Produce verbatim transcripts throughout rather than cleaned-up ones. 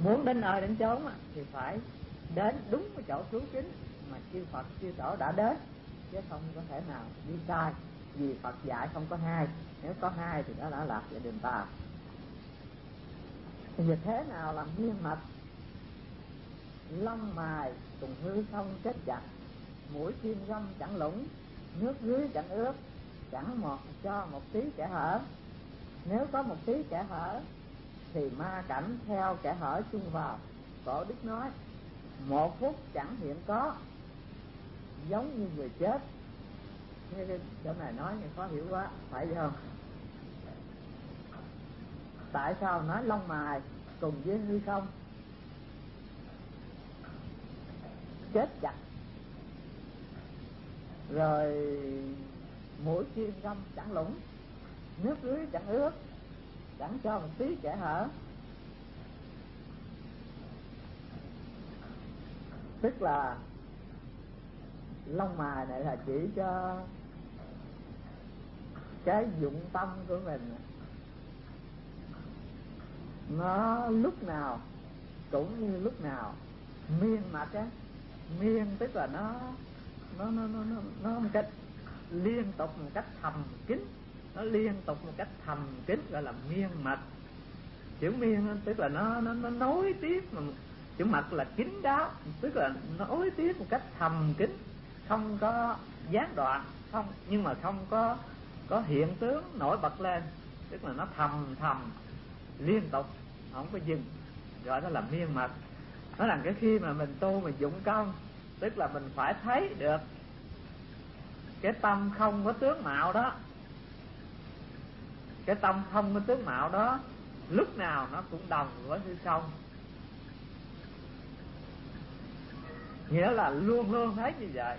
Muốn đến nơi đến chốn thì phải đến đúng cái chỗ cứu kính mà chư Phật chư Tổ đã đến, chứ không có thể nào đi sai. Vì Phật dạy không có hai, nếu có hai thì đó đã lạc về đường tà. Thì thế nào làm miên mật? Lông mài cùng hư không kết chặt, mũi kim găm chẳng lũng, nước dưới chẳng ướt, chẳng một cho một tí kẻ hở. Nếu có một tí kẻ hở thì ma cảnh theo kẻ hở chung vào. Cổ Đức nói một phút chẳng hiện có, giống như người chết. Nghe cái chỗ này nói nghe khó hiểu quá, phải không? Tại sao nói lông mài cùng với hư không chết chặt, rồi mũi kim găm chẳng lũng, nước dưới chẳng ướt, chẳng cho một tí kẻ hở? Tức là lông mài này là chỉ cho cái dụng tâm của mình nó lúc nào cũng như lúc nào miên mật á. Miên tức là nó nó nó nó nó, nó một cách liên tục, một cách thầm kín, nó liên tục một cách thầm kín gọi là miên mật. Chữ miên tức là nó nó nó nối tiếp, mà chữ mật là kín đáo, tức là nó nối tiếp một cách thầm kín, không có gián đoạn, không nhưng mà không có có hiện tướng nổi bật lên, tức là nó thầm thầm liên tục không có dừng, gọi đó là miên mật. Nó là cái khi mà mình tu mình dụng công, tức là mình phải thấy được cái tâm không có tướng mạo đó, cái tâm không có tướng mạo đó lúc nào nó cũng đồng với hư không, nghĩa là luôn luôn thấy như vậy,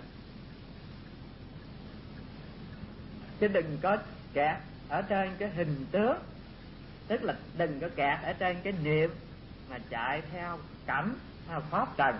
chứ đừng có kẹt ở trên cái hình tướng, tức là đừng có kẹt ở trên cái niệm mà chạy theo cảnh theo pháp trần.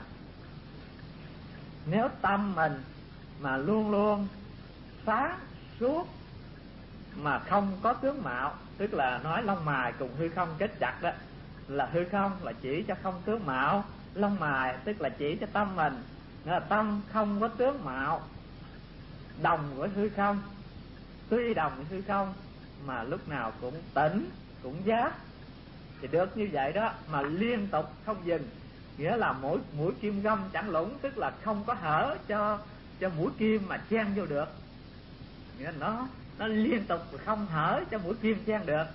Nếu tâm mình mà luôn luôn sáng suốt mà không có tướng mạo, tức là nói lông mài cùng hư không kết chặt đó, là hư không là chỉ cho không tướng mạo, lông mài tức là chỉ cho tâm mình, nghĩa là tâm không có tướng mạo, đồng với hư không, tuy đồng với hư không mà lúc nào cũng tỉnh cũng giác, thì được như vậy đó, mà liên tục không dừng, nghĩa là mỗi mũi kim găm chẳng lũng, tức là không có hở cho cho mũi kim mà chen vô được, nghĩa là nó nó liên tục không hở cho mũi kim chen được.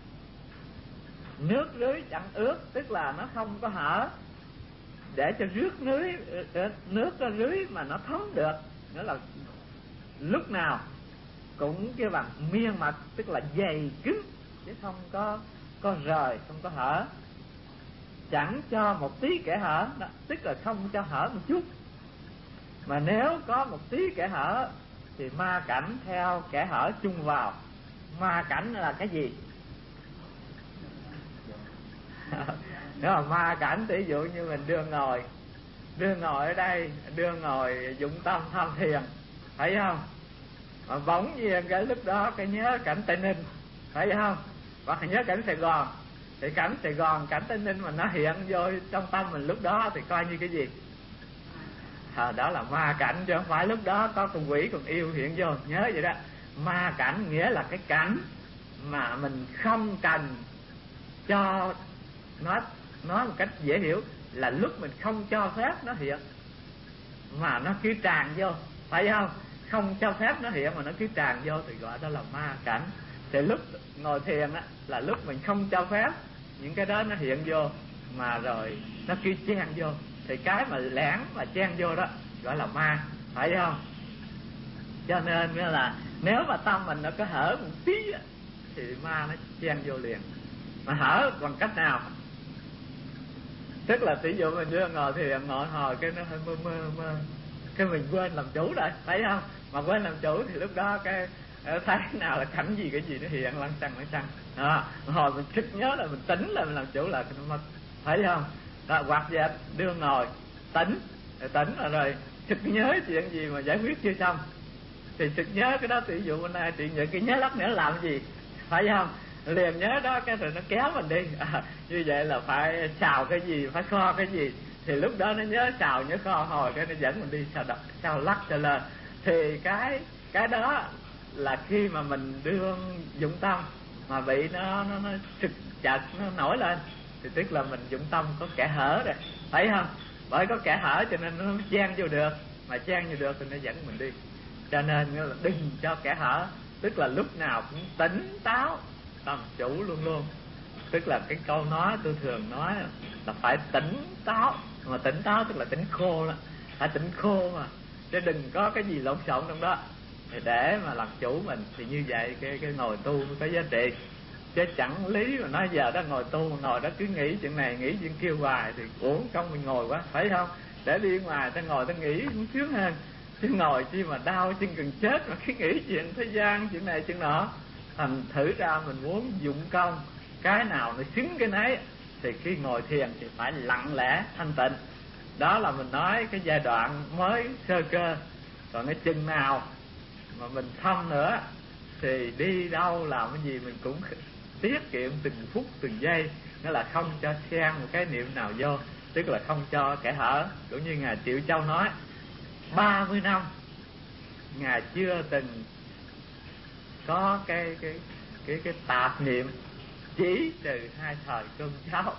Nước dưới chẳng ướt, tức là nó không có hở để cho rước nước nước ra dưới mà nó thấm được, nghĩa là lúc nào cũng kêu bằng miên mật, tức là dày cứng chứ không có có rời, không có hở, chẳng cho một tí kẻ hở đó, tức là không cho hở một chút. Mà nếu có một tí kẻ hở thì ma cảnh theo kẻ hở chung vào. Ma cảnh là cái gì? Nếu mà ma cảnh, ví dụ như mình đưa ngồi đưa ngồi ở đây, đưa ngồi dụng tâm tham thiền, thấy không? Mà bỗng nhiên cái lúc đó cái nhớ cảnh Tây Ninh, thấy không? Hoặc là nhớ cảnh Sài Gòn, thì cảnh Sài Gòn, cảnh Tây Ninh mà nó hiện vô trong tâm mình lúc đó thì coi như cái gì? À, đó là ma cảnh, chứ không phải lúc đó có con quỷ con yêu hiện vô, nhớ vậy đó. Ma cảnh nghĩa là cái cảnh mà mình không cần cho nó, nói một cách dễ hiểu là lúc mình không cho phép nó hiện mà nó cứ tràn vô, phải không? Không cho phép nó hiện mà nó cứ tràn vô thì gọi đó là ma cảnh. Thì lúc ngồi thiền á là lúc mình không cho phép những cái đó nó hiện vô mà rồi nó cứ chen vô, thì cái mà lẻn mà chen vô đó gọi là ma, phải không? Cho nên là nếu mà tâm mình nó có hở một tí á, thì ma nó chen vô liền. Mà hở bằng cách nào? Tức là ví dụ mình đưa ngồi thì ngồi hồi cái nó hơi mơ mơ mơ, cái mình quên làm chủ rồi, thấy không? Mà quên làm chủ thì lúc đó cái thấy nào là cảnh gì cái gì nó hiện lăn xăng lăn xăng à, hồi mình thức nhớ là mình tỉnh là mình làm chủ là nó mất, thấy không? Đó, hoặc giờ đưa ngồi tỉnh tỉnh là rồi thức nhớ chuyện gì mà giải quyết chưa xong thì thức nhớ cái đó, ví dụ bên này chuyện vậy cái nhớ lắm nữa làm gì, phải không? liền nhớ đó, cái rồi nó kéo mình đi. À, như vậy là phải xào cái gì, phải kho cái gì, thì lúc đó nó nhớ xào nhớ kho, hồi cái nó dẫn mình đi xào đập, xào lắc trở lên. Thì cái cái đó là khi mà mình đương dụng tâm mà bị nó nó nó trực chật nó nổi lên, thì tức là mình dụng tâm có kẽ hở rồi, thấy không? Bởi có kẽ hở cho nên nó chen vô được, mà chen vô được thì nó dẫn mình đi. Cho nên là đừng cho kẽ hở, tức là lúc nào cũng tỉnh táo tâm chủ luôn luôn. Tức là cái câu nói tôi thường nói là phải tỉnh táo, mà tỉnh táo tức là tỉnh khô đó, phải tỉnh khô mà, chứ đừng có cái gì lộn xộn trong đó. Thì để mà làm chủ mình thì như vậy cái cái ngồi tu mới có giá trị. Chứ chẳng lý mà nói giờ đó ngồi tu, ngồi đó cứ nghĩ chuyện này nghĩ chuyện kia hoài thì uổng công mình ngồi quá, phải không? Để đi ngoài ta ngồi ta nghĩ cũng sướng hơn, chứ ngồi chi mà đau chân gần chết mà cứ nghĩ chuyện thế gian, chuyện này chuyện nọ. Thành thử ra mình muốn dụng công cái nào nó xứng cái nấy, thì khi ngồi thiền thì phải lặng lẽ thanh tịnh. Đó là mình nói cái giai đoạn mới sơ cơ. Còn cái chừng nào mà mình thâm nữa thì đi đâu làm cái gì mình cũng tiết kiệm từng phút từng giây, nghĩa là không cho xen một cái niệm nào vô, tức là không cho kẻ hở. Cũng như Ngài Triệu Châu nói, ba mươi năm Ngài chưa từng có cái cái cái cái tạp niệm chỉ trừ hai thời cơm cháo.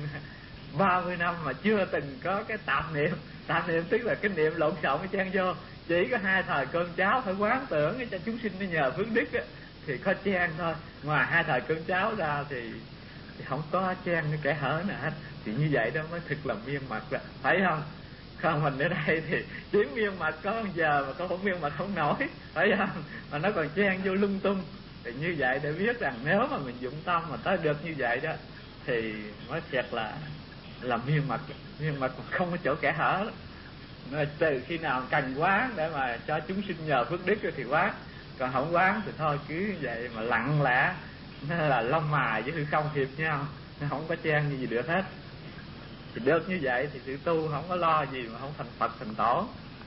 Ba mươi năm mà chưa từng có cái tạp niệm. Tạp niệm tức là cái niệm lộn xộn cái chen vô, chỉ có hai thời cơm cháo, phải quán tưởng cho chúng sinh nó nhờ phước đức á, thì có chen thôi. Ngoài hai thời cơm cháo ra thì, thì không có chen cái kẻ hở nào hết. Thì như vậy đó mới thực là miên mật đó, thấy không? Còn mình ở đây thì chỉ miên mật có giờ mà có không miên mật không nổi, thấy không? Mà nó còn chen vô lung tung. Thì như vậy để biết rằng nếu mà mình dụng tâm mà tới được như vậy đó thì mới thiệt là là miên mật, miên mật mà không có chỗ kẻ hở đó. Mà từ khi nào cần quán để mà cho chúng sinh nhờ phước đức thì quán, còn không quán thì thôi cứ vậy mà lặng lẽ, nó là lông mài với hư không hiệp nhau, nó không có chen gì được hết. Thì được như vậy thì sự tu không có lo gì mà không thành Phật thành Tổ.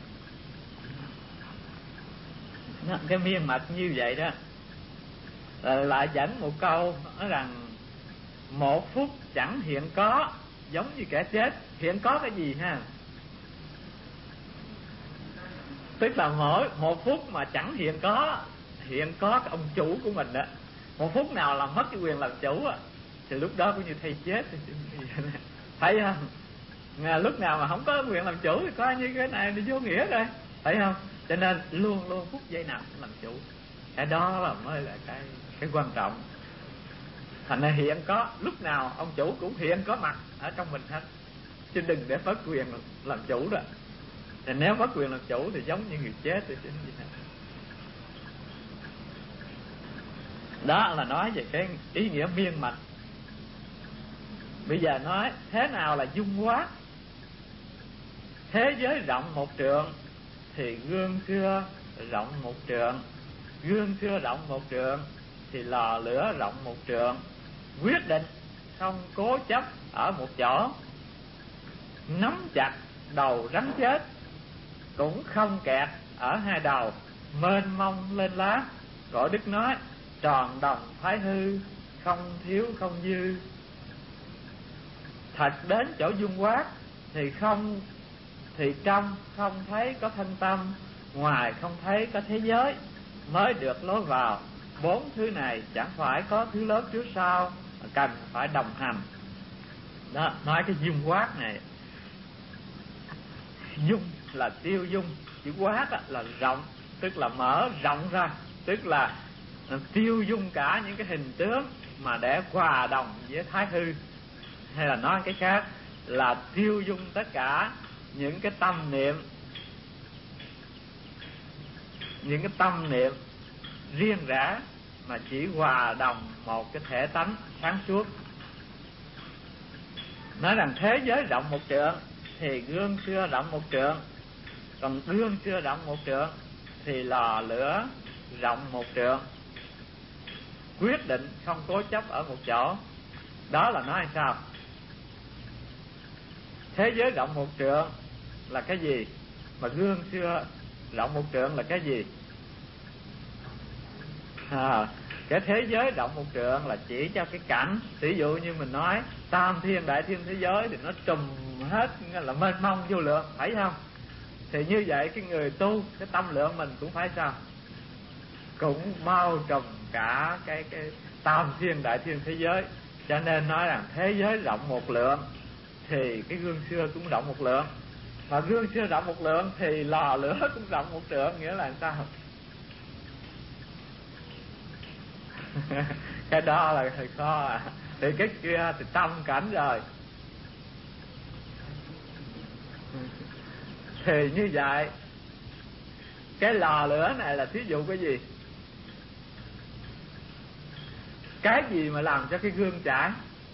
Cái miên mật như vậy đó lại dẫn một câu nói rằng một phút chẳng hiện có giống như kẻ chết. Hiện có cái gì ha? Tức là mỗi một phút mà chẳng hiện có, hiện có cái ông chủ của mình đó. Một phút nào làm mất cái quyền làm chủ á, thì lúc đó cũng như thầy chết. Thấy không? Mà lúc nào mà không có quyền làm chủ thì coi như cái này nó vô nghĩa rồi, thấy không? Cho nên luôn luôn phút giây nào cũng làm chủ. Cái đó là mới là cái cái quan trọng. Thành ra hiện có, lúc nào ông chủ cũng hiện có mặt ở trong mình hết, chứ đừng để mất quyền làm chủ rồi. Thì nếu mất quyền làm chủ thì giống như người chết thì chứ gì hết. Đó là nói về cái ý nghĩa miên mật. Bây giờ nói thế nào là dung quát. Thế giới rộng một trượng thì gương xưa rộng một trượng. Gương xưa rộng một trượng thì lò lửa rộng một trượng. Quyết định không cố chấp ở một chỗ. Nắm chặt đầu rắn chết cũng không kẹt ở hai đầu. Mênh mông lên lá. Cổ Đức nói tròn đồng phái hư, không thiếu không dư. Thật đến chỗ dung quát thì không, thì trong không thấy có thân tâm, ngoài không thấy có thế giới, mới được lối vào. Bốn thứ này chẳng phải có thứ lớn trước sau, cần phải đồng hành. Đó, nói cái dung quát này. Dung là tiêu dung, chữ quát là rộng, tức là mở rộng ra, tức là tiêu dung cả những cái hình tướng mà để hòa đồng với thái hư. Hay là nói cái khác là tiêu dung tất cả những cái tâm niệm, những cái tâm niệm riêng rẽ mà chỉ hòa đồng một cái thể tánh sáng suốt. Nói rằng thế giới rộng một trượng thì gương xưa rộng một trượng. Còn gương xưa rộng một trượng thì lò lửa rộng một trượng. Quyết định không cố chấp ở một chỗ. Đó là nói sao? Thế giới rộng một trượng là cái gì? Mà gương xưa rộng một trượng là cái gì? À, Cái thế giới rộng một trượng là chỉ cho cái cảnh. Ví dụ như mình nói tam thiên đại thiên thế giới thì nó trùm hết, là mênh mông vô lượng, phải không? Thì như vậy cái người tu, cái tâm lượng mình cũng phải sao? Cũng bao trùm cả cái cái tam thiên đại thiên thế giới. Cho nên nói rằng thế giới rộng một lượng thì cái gương xưa cũng rộng một lượng. Mà gương xưa rộng một lượng thì lò lửa cũng rộng một trượng. Nghĩa là sao? Cái đó là hơi khó à. Thì cái kia thì tâm cảnh rồi. Thì như vậy cái lò lửa này là thí dụ cái gì? Cái gì mà làm cho cái gương chảy?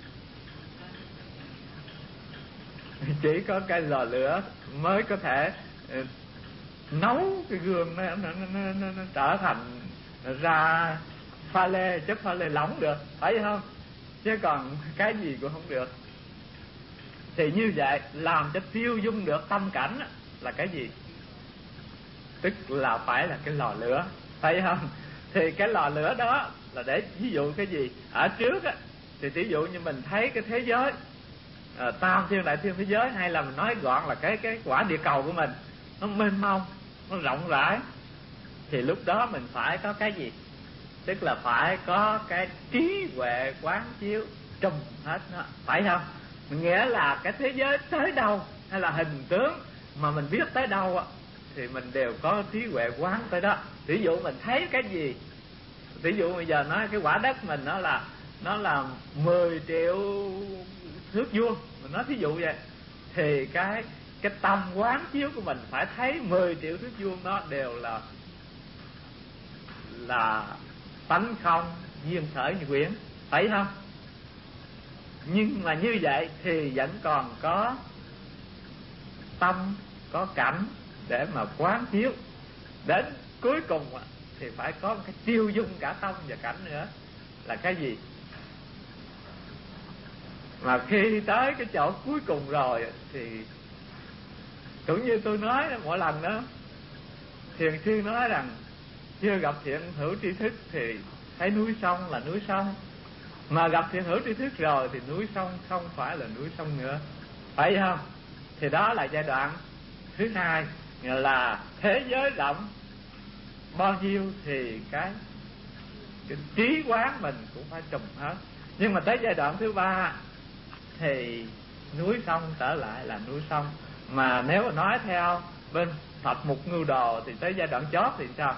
Chỉ có cái lò lửa mới có thể uh, nấu cái gương nó, nó, nó, nó, nó trở thành ra pha lê, chất pha lê lỏng được, phải không? Chứ còn cái gì cũng không được. Thì như vậy làm cho tiêu dung được tâm cảnh là cái gì? Tức là phải là cái lò lửa, phải không? Thì cái lò lửa đó là để ví dụ cái gì? Ở trước á, thì ví dụ như mình thấy cái thế giới à, tam thiên đại thiên thế giới, hay là mình nói gọn là cái cái quả địa cầu của mình nó mênh mông, nó rộng rãi, thì lúc đó mình phải có cái gì? Tức là phải có cái trí huệ quán chiếu trùm hết nó, phải không? Nghĩa là cái thế giới tới đâu hay là hình tướng mà mình biết tới đâu á, thì mình đều có trí huệ quán tới đó. Ví dụ mình thấy cái gì, ví dụ bây giờ nói cái quả đất mình nó là nó là mười triệu thước vuông, mình nói ví dụ vậy, thì cái cái tâm quán chiếu của mình phải thấy mười triệu thước vuông đó đều là là tánh không duyên khởi như quyển, phải không? Nhưng mà như vậy thì vẫn còn có tâm, có cảnh để mà quán chiếu. Đến cuối cùng thì phải có một cái tiêu dung cả tâm và cảnh nữa là cái gì? Mà khi tới cái chỗ cuối cùng rồi thì cũng như tôi nói mỗi lần đó, thiền sư nói rằng chưa gặp thiện hữu tri thức thì thấy núi sông là núi sông, mà gặp thiện hữu tri thức rồi thì núi sông không phải là núi sông nữa, phải không? Thì đó là giai đoạn thứ hai, là thế giới rộng bao nhiêu thì cái, cái trí quán mình cũng phải trùm hết. Nhưng mà tới giai đoạn thứ ba thì núi sông trở lại là núi sông. Mà nếu mà nói theo bên thập mục ngưu đồ thì tới giai đoạn chót thì sao?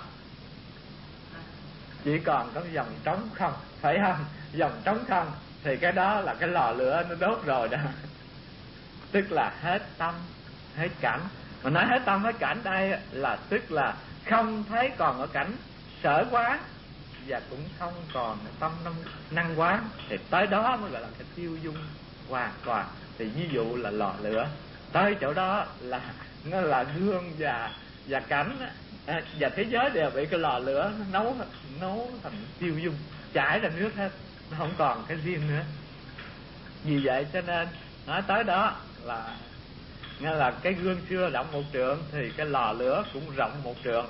Chỉ còn có cái dòng trống không, phải không? Dòng trống không thì cái đó là cái lò lửa nó đốt rồi đó. Tức là hết tâm, hết cảnh. Mà nói hết tâm, hết cảnh đây là tức là không thấy còn ở cảnh sở quán, và cũng không còn tâm năng, năng quán. Thì tới đó mới gọi là cái tiêu dung hoàn toàn. Thì ví dụ là lò lửa, tới chỗ đó là nó là gương và và cảnh à, và thế giới đều bị cái lò lửa nó nấu nấu thành tiêu dung, chảy ra nước hết, nó không còn cái riêng nữa. Vì vậy cho nên nói tới đó là nghe là cái gương xưa rộng một trượng thì cái lò lửa cũng rộng một trượng.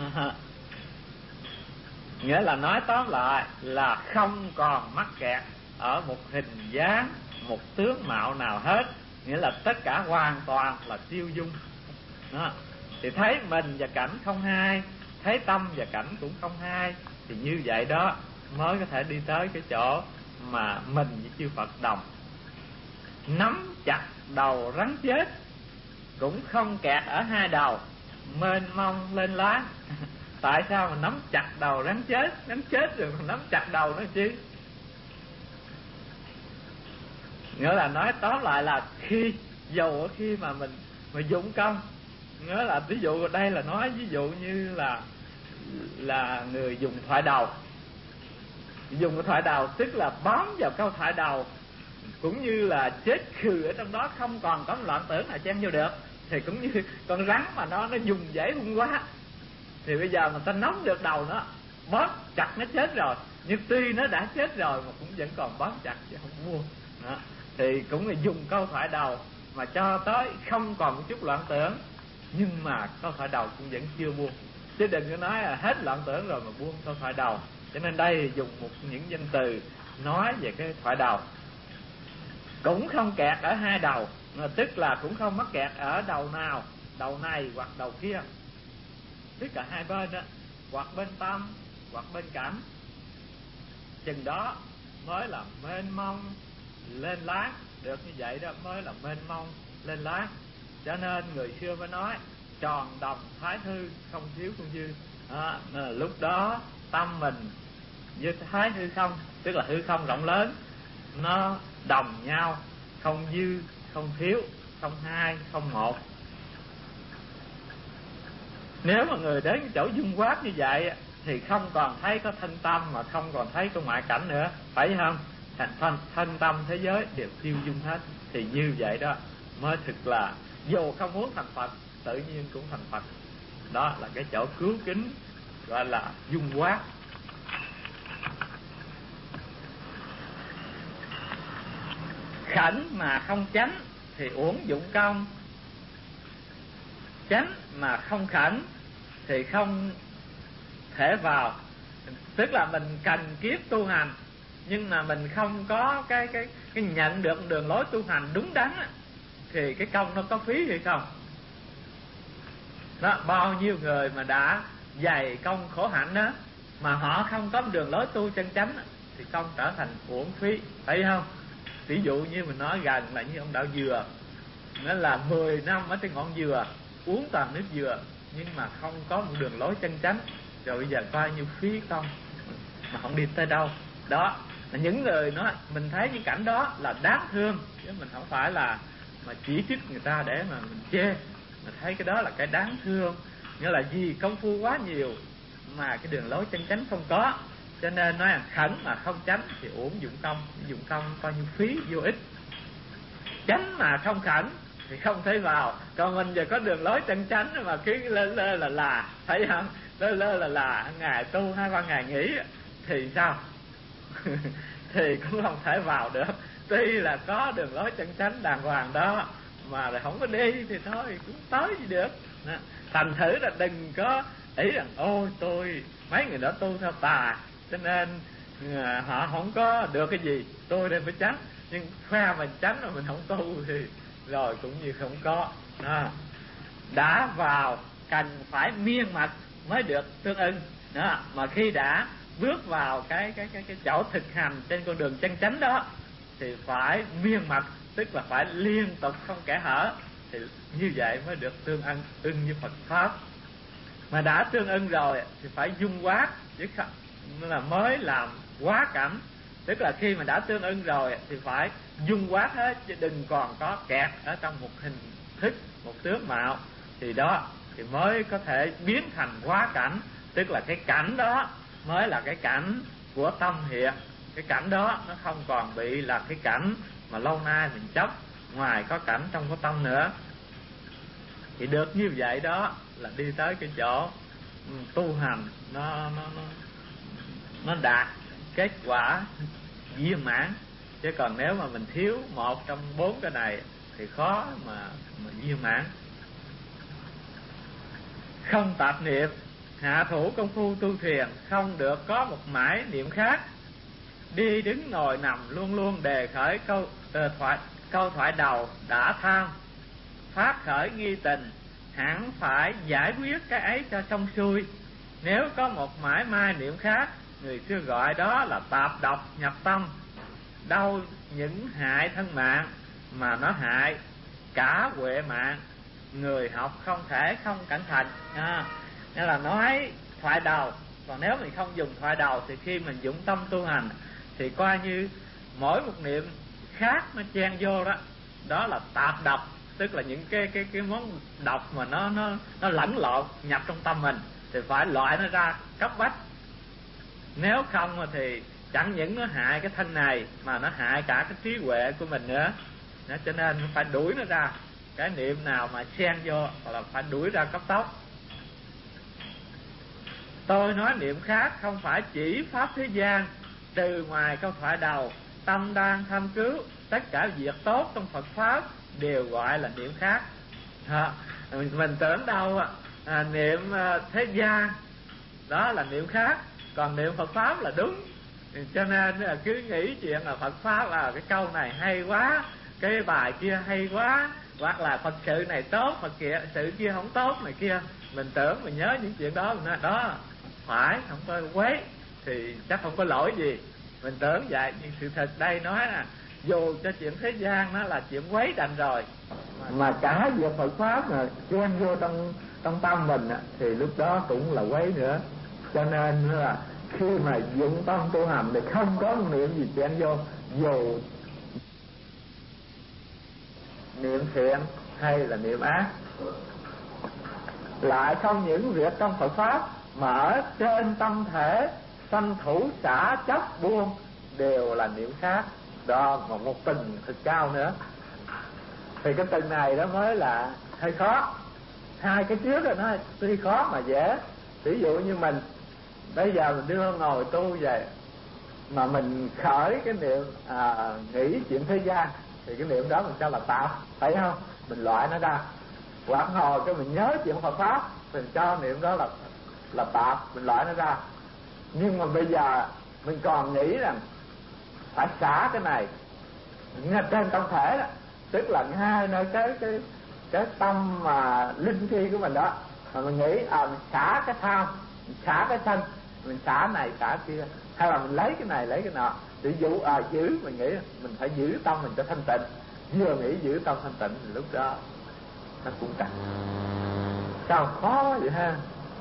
Nghĩa là nói tóm lại là không còn mắc kẹt ở một hình dáng, một tướng mạo nào hết. Nghĩa là tất cả hoàn toàn là tiêu dung đó. Thì thấy mình và cảnh không hai, thấy tâm và cảnh cũng không hai, thì như vậy đó mới có thể đi tới cái chỗ mà mình với chư Phật đồng. Nắm chặt đầu rắn chết cũng không kẹt ở hai đầu, mênh mông lên lá. Tại sao mà nắm chặt đầu rắn chết? Rắn chết rồi mà nắm chặt đầu nó chứ? Nghĩa là nói tóm lại là khi dầu khi mà mình mà dụng công, nghĩa là ví dụ đây là nói ví dụ như là là người dùng thoại đầu. Dùng cái thoại đầu tức là bám vào câu thoại đầu, cũng như là chết khừ ở trong đó, không còn có loạn tưởng nào chen vô được. Thì cũng như con rắn mà nó nó dùng dễ hung quá, thì bây giờ người ta nắm được đầu nó, bóp chặt nó chết rồi, nhưng tuy nó đã chết rồi mà cũng vẫn còn bóp chặt chứ không buông đó. Thì cũng là dùng câu thoại đầu mà cho tới không còn một chút loạn tưởng, nhưng mà câu thoại đầu cũng vẫn chưa buông. Chứ đừng có nói là hết loạn tưởng rồi mà buông câu thoại đầu. Cho nên đây dùng một những danh từ nói về cái thoại đầu. Cũng không kẹt ở hai đầu, tức là cũng không mắc kẹt ở đầu nào, đầu này hoặc đầu kia, tức cả hai bên đó, hoặc bên tâm hoặc bên cảm. Chừng đó mới là mênh mông lên láng, được như vậy đó mới là mênh mông lên láng. Cho nên người xưa mới nói tròn đồng thái thư, không thiếu không dư. À, lúc đó tâm mình với thái hư không, tức là hư không rộng lớn, nó đồng nhau, không dư không thiếu, không hai không một. Nếu mà người đến chỗ dung quát như vậy thì không còn thấy có thân tâm, mà không còn thấy có ngoại cảnh nữa, phải không? Thành thân, thân tâm thế giới đều tiêu dung hết. Thì như vậy đó mới thực là dù không muốn thành Phật, tự nhiên cũng thành Phật. Đó là cái chỗ cứu kính, gọi là dung quát. Khẩn mà không chánh thì uổng dụng công, chánh mà không khẩn thì không thể vào. Tức là mình cần kiếp tu hành, nhưng mà mình không có cái cái cái nhận được đường lối tu hành đúng đắn á, thì cái công nó có phí hay không? Đó, bao nhiêu người mà đã dày công khổ hạnh đó, mà họ không có đường lối tu chân chánh á, thì công trở thành uổng phí, phải không? Ví dụ như mình nói gần là như ông Đạo Dừa, nó là mười năm ở trên ngọn dừa, uống toàn nước dừa, nhưng mà không có một đường lối chân chánh, rồi bây giờ coi như phí công mà không đi tới đâu. Đó là những người nói, mình thấy những cảnh đó là đáng thương, chứ mình không phải là mà chỉ trích người ta để mà mình chê. Mình thấy cái đó là cái đáng thương, nghĩa là vì công phu quá nhiều mà cái đường lối chân chánh không có. Cho nên nói là khẩn mà không chánh thì uổng dụng công, dụng công coi như phí vô ích. Chánh mà không khẩn thì không thấy vào. Còn mình giờ có đường lối chân chánh mà cứ lơ lơ là là, thấy không? Lơ lơ là là, ngày tu hai ba ngày nghỉ thì sao? Thì cũng không thể vào được. Tuy là có đường lối chân chánh đàng hoàng đó, mà lại không có đi thì thôi cũng tới gì được. Thành thử là đừng có ý rằng ôi tôi mấy người đó tu theo tà, cho nên họ không có được cái gì, tôi đây phải chánh. Nhưng khoe mình chánh mà mình không tu thì rồi cũng như không có. Đó. Đã vào cần phải miên mật mới được tương ưng. Đó. Mà khi đã bước vào cái cái cái cái chỗ thực hành trên con đường chân chánh đó thì phải miên mật, tức là phải liên tục không kẽ hở, thì như vậy mới được tương ưng ưng như Phật pháp. Mà đã tương ưng rồi thì phải dung quát, chứ không là mới làm quá cảnh. Tức là khi mà đã tương ưng rồi thì phải dung quát hết, chứ đừng còn có kẹt ở trong một hình thức, một tướng mạo. Thì đó thì mới có thể biến thành quá cảnh. Tức là cái cảnh đó mới là cái cảnh của tâm hiện. Cái cảnh đó nó không còn bị là cái cảnh mà lâu nay mình chấp, ngoài có cảnh trong có tâm nữa. Thì được như vậy đó là đi tới cái chỗ tu hành nó nó nó nó đạt kết quả viên mãn. Chứ còn nếu mà mình thiếu một trong bốn cái này thì khó mà mà viên mãn. Không tạp niệm, hạ thủ công phu tu thiền không được có một mãi niệm khác. Đi đứng ngồi nằm luôn luôn đề khởi câu uh, thoại câu thoại đầu đã tham, phát khởi nghi tình, hẳn phải giải quyết cái ấy cho xong xuôi. Nếu có một mãi mai niệm khác, người xưa gọi đó là tạp độc nhập tâm. Đâu những hại thân mạng mà nó hại cả huệ mạng, người học không thể không cẩn thận. À, nên là nói thoại đầu. Còn nếu mình không dùng thoại đầu thì khi mình dụng tâm tu hành thì coi như mỗi một niệm khác nó chen vô đó, đó là tạp độc. Tức là những cái cái cái món độc mà nó nó nó lẫn lộn nhập trong tâm mình, thì phải loại nó ra cấp bách. Nếu không thì chẳng những nó hại cái thân này mà nó hại cả cái trí huệ của mình nữa. Đó, cho nên phải đuổi nó ra. Cái niệm nào mà xen vô là phải đuổi ra cấp tốc. Tôi nói niệm khác không phải chỉ pháp thế gian. Từ ngoài câu thoại đầu, tâm đang tham cứu, tất cả việc tốt trong Phật pháp đều gọi là niệm khác. À, mình, mình tưởng đâu à, niệm à, thế gian đó là niệm khác. còn niệm Phật pháp là đúng. Cho nên là cứ nghĩ chuyện là Phật pháp là cái câu này hay quá, cái bài kia hay quá, hoặc là Phật sự này tốt, Phật kia sự kia không tốt này kia. Mình tưởng mình nhớ những chuyện đó, mình nói đó phải, không có quấy thì chắc không có lỗi gì. Mình tưởng vậy, nhưng sự thật đây nói là dù cho chuyện thế gian nó là chuyện quấy đành rồi, mà cả việc Phật pháp mà chen vô trong trong tâm mình thì lúc đó cũng là quấy nữa. Cho nên là khi mà dụng tâm tu hành thì không có niệm gì chen vô, dù niệm thiện hay là niệm ác. Lại không những việc trong Phật pháp mà ở trên tâm thể sanh thủ xả chấp buông đều là niệm khác. Đó mà một tình thật cao nữa. Thì cái tình này đó mới là hơi khó. Hai cái trước rồi nó tuy khó mà dễ. Ví dụ như mình bây giờ mình đưa ngồi tu về mà mình khởi cái niệm à, nghĩ chuyện thế gian thì cái niệm đó mình cho là tạp, phải không? Mình loại nó ra. Hoặc ngồi cái mình nhớ chuyện Phật pháp, mình cho niệm đó là là tạp, mình loại nó ra. Nhưng mà bây giờ mình còn nghĩ rằng phải xả cái này ngay trên tâm thể đó, tức là ngay nơi cái cái cái tâm mà linh thi của mình đó, mà mình nghĩ à mình xả cái tham, mình xả cái sân, mình xả này xả kia, hay là mình lấy cái này lấy cái nọ. Ví dụ à giữ, mình nghĩ mình phải giữ tâm mình cho thanh tịnh, vừa nghĩ giữ tâm thanh tịnh thì lúc đó nó cũng căng. Sao khó vậy ha?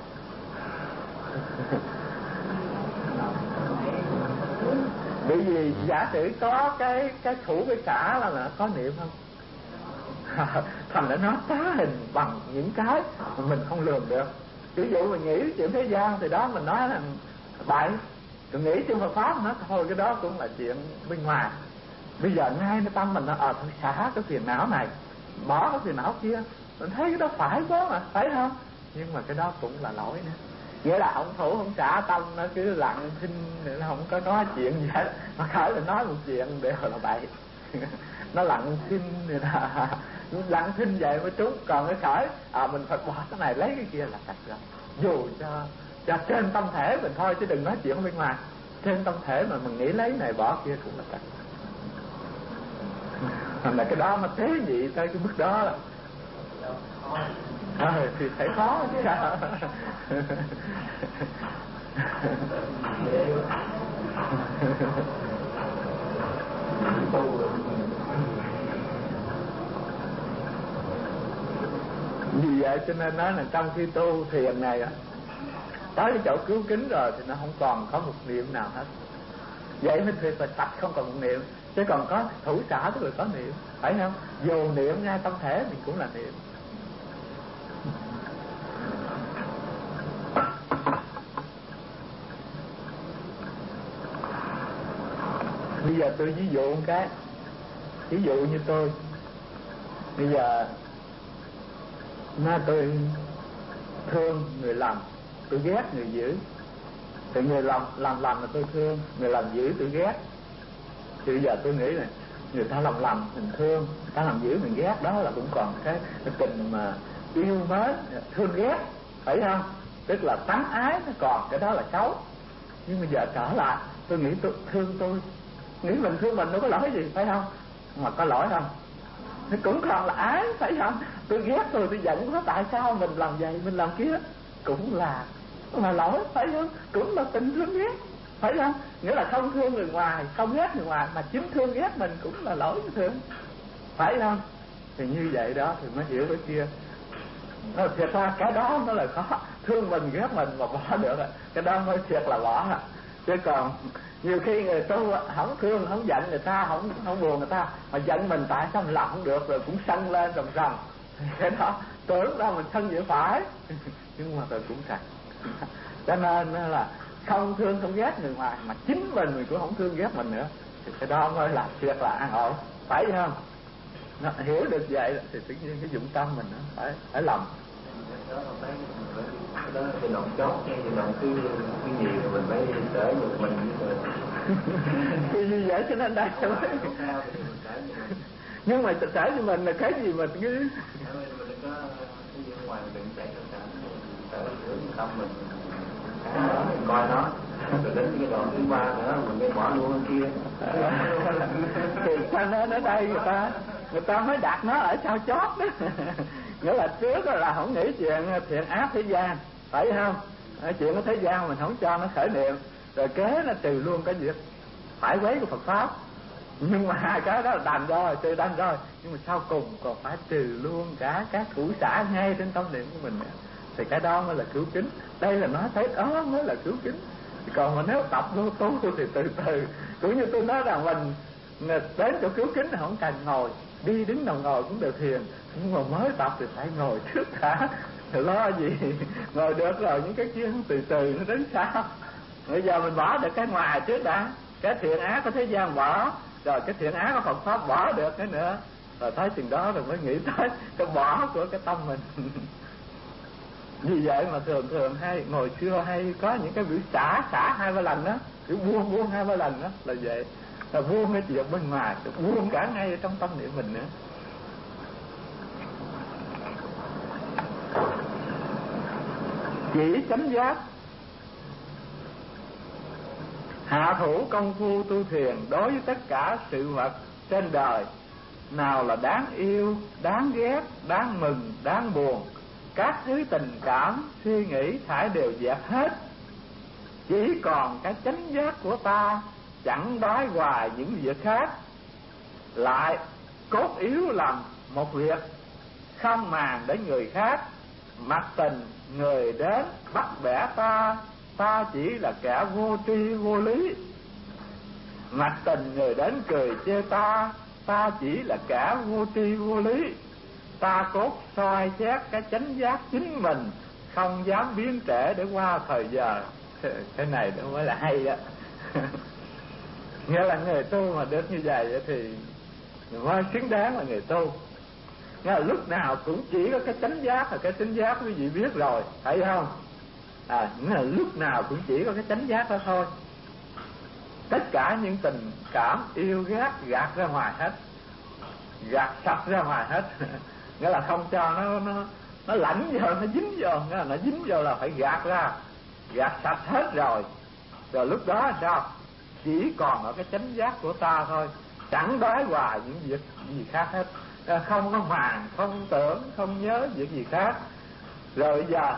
Bởi vì giả sử có cái cái thủ cái xả là là có niệm không? Thành ra nó phá hình bằng những cái mà mình không lường được. Ví dụ mình nghĩ chuyện thế gian thì đó mình nói là bậy, tôi nghĩ chuyện Phật pháp nó thôi cái đó cũng là chuyện bên ngoài. Bây giờ ngay cái tâm mình nó ờ thôi xả cái phiền não này, bỏ cái phiền não kia, mình thấy cái đó phải quá mà, phải không? Nhưng mà cái đó cũng là lỗi nữa. Nghĩa là ông thủ không xả tâm, nó cứ lặng thinh, nó không có nói chuyện gì hết, mà khởi là nói một chuyện đều là bậy. Nó lặng thinh người ta lặng thinh vậy mới trúng. Còn cái khởi à mình phải bỏ cái này lấy cái kia là thật rồi. Dù cho cho trên tâm thể mình thôi, chứ đừng nói chuyện ở bên ngoài. Trên tâm thể mà mình nghĩ lấy này bỏ kia cũng là thật. Thành là cái đó mà tế nhị tới cái mức đó là à, thì phải khó chứ sao. Vì vậy cho nên nói là trong khi tu thiền này tới cái chỗ cứu kính rồi thì nó không còn có một niệm nào hết. Vậy mới thiệt là sạch, không còn một niệm. Chứ còn có thủ xả tức là có niệm, phải không? Dù niệm ngay tâm thể mình cũng là niệm. Bây giờ tôi ví dụ một cái. Ví dụ như tôi bây giờ nó tôi thương người làm, tôi ghét người giữ. Thì người làm làm làm là tôi thương, người làm giữ tôi ghét. Thì bây giờ tôi nghĩ là người ta làm làm mình thương, người ta làm giữ mình ghét, đó là cũng còn cái, cái tình mà yêu mến, thương ghét, phải không? Tức là tánh ái nó còn, cái đó là xấu. Nhưng bây giờ trở lại, tôi nghĩ tôi thương tôi, nghĩ mình thương mình đâu có lỗi gì, phải không? Mà có lỗi không? Nó cũng còn là ái, phải không? Tôi ghét tôi, tôi giận quá, tại sao mình làm vậy, mình làm kia, cũng là là lỗi, phải không? Cũng là tình thương ghét, phải không? Nghĩa là không thương người ngoài, không ghét người ngoài, mà chính thương ghét mình cũng là lỗi thương, phải không? Thì như vậy đó thì mới hiểu cái kia. Nó thiệt ra cái đó nó là khó, thương mình ghét mình mà bỏ được, cái đó mới thiệt là bỏ. Chứ còn nhiều khi người tu không thương, không giận người ta, không không buồn người ta, mà giận mình tại sao mình làm không được, rồi cũng sân lên rầm rầm. Cái đó tưởng đâu mình sân vậy phải, nhưng mà rồi cũng sạch. Cho nên là không thương không ghét người ngoài, mà chính mình mình cũng không thương ghét mình nữa, thì cái đó mới là thiệt là an ổn, phải không? Nó hiểu được vậy thì tự nhiên cái dụng tâm mình nó phải phải lòng. Đó là cái động chót, cái động cứ cái gì rồi mình phải trở về mình rồi. Thì như vậy cho nên đây thôi. Nhưng mà trở cho mình là cái gì mình cứ mình đừng có cái gì ngoài mình đừng chạy trở trở trở hướng tâm mình. coi nó rồi đến cái đoạn thứ ba nữa mình mới bỏ luôn kia. Thì cho nên ở đây người ta người ta mới đặt nó ở sau chót đó. Nghĩa là trước là không nghĩ chuyện thiện ác thế gian, phải không? Chuyện của thế gian mình không cho nó khởi niệm, rồi kế nó trừ luôn cái việc phải quấy của Phật pháp. Nhưng mà hai cái đó là đành rồi, trừ đành rồi, nhưng mà sau cùng còn phải trừ luôn cả các củ xả ngay trên tâm niệm của mình nữa. Thì cái đó mới là cứu kính. Đây là nói thấy đó mới là cứu kính. Còn mà nếu tập vô tu thì từ từ, cũng như tôi nói rằng mình đến chỗ cứu kính không cần ngồi, đi đứng nằm ngồi cũng được thiền, nhưng mà mới tập thì phải ngồi trước đã. Thì lo gì ngồi được rồi những cái kia từ từ nó đến sao. Bây giờ mình bỏ được cái ngoài trước đã, cái thiện ác của thế gian bỏ, rồi cái thiện ác của Phật pháp bỏ được cái nữa, rồi tới chừng đó rồi mới nghĩ tới cái bỏ của cái tâm mình. Vì vậy mà thường thường hay ngồi xưa hay có những cái buổi xả xả hai ba lần đó, kiểu buông buông hai ba lần đó là vậy, là buông cái chuyện bên ngoài, buông cả ngay trong tâm niệm mình nữa. Chỉ chánh giác, hạ thủ công phu tu thiền đối với tất cả sự vật trên đời, nào là đáng yêu, đáng ghét, đáng mừng, đáng buồn, các thứ tình cảm, suy nghĩ thải đều dẹp hết. Chỉ còn cái chánh giác của ta, chẳng đói hoài những việc khác, lại cốt yếu làm một việc, không màng đến người khác. Mặc tình người đến bắt bẻ ta, ta chỉ là kẻ vô tri vô lý. Mặc tình người đến cười chê ta, ta chỉ là kẻ vô tri vô lý. Ta cốt soi xét cái chánh giác chính mình, không dám biến trễ để qua thời giờ. Cái này nó mới là hay đó. Nghĩa là người tu mà được như vậy thì mới xứng đáng là người tu. Nghĩa là lúc nào cũng chỉ có cái chánh giác, là cái chánh giác quý vị biết rồi, thấy không? À, nghĩa là lúc nào cũng chỉ có cái chánh giác đó thôi. Tất cả những tình cảm yêu ghét gạt ra ngoài hết, gạt sạch ra ngoài hết. Nghĩa là không cho nó nó nó lạnh vào, nó dính vào, nghĩa là nó dính vào là phải gạt ra, gạt sạch hết rồi. Rồi lúc đó là sao? Chỉ còn ở cái chánh giác của ta thôi, chẳng đói hoài những việc gì khác hết, không có màng, không tưởng, không nhớ việc gì khác. Rồi bây giờ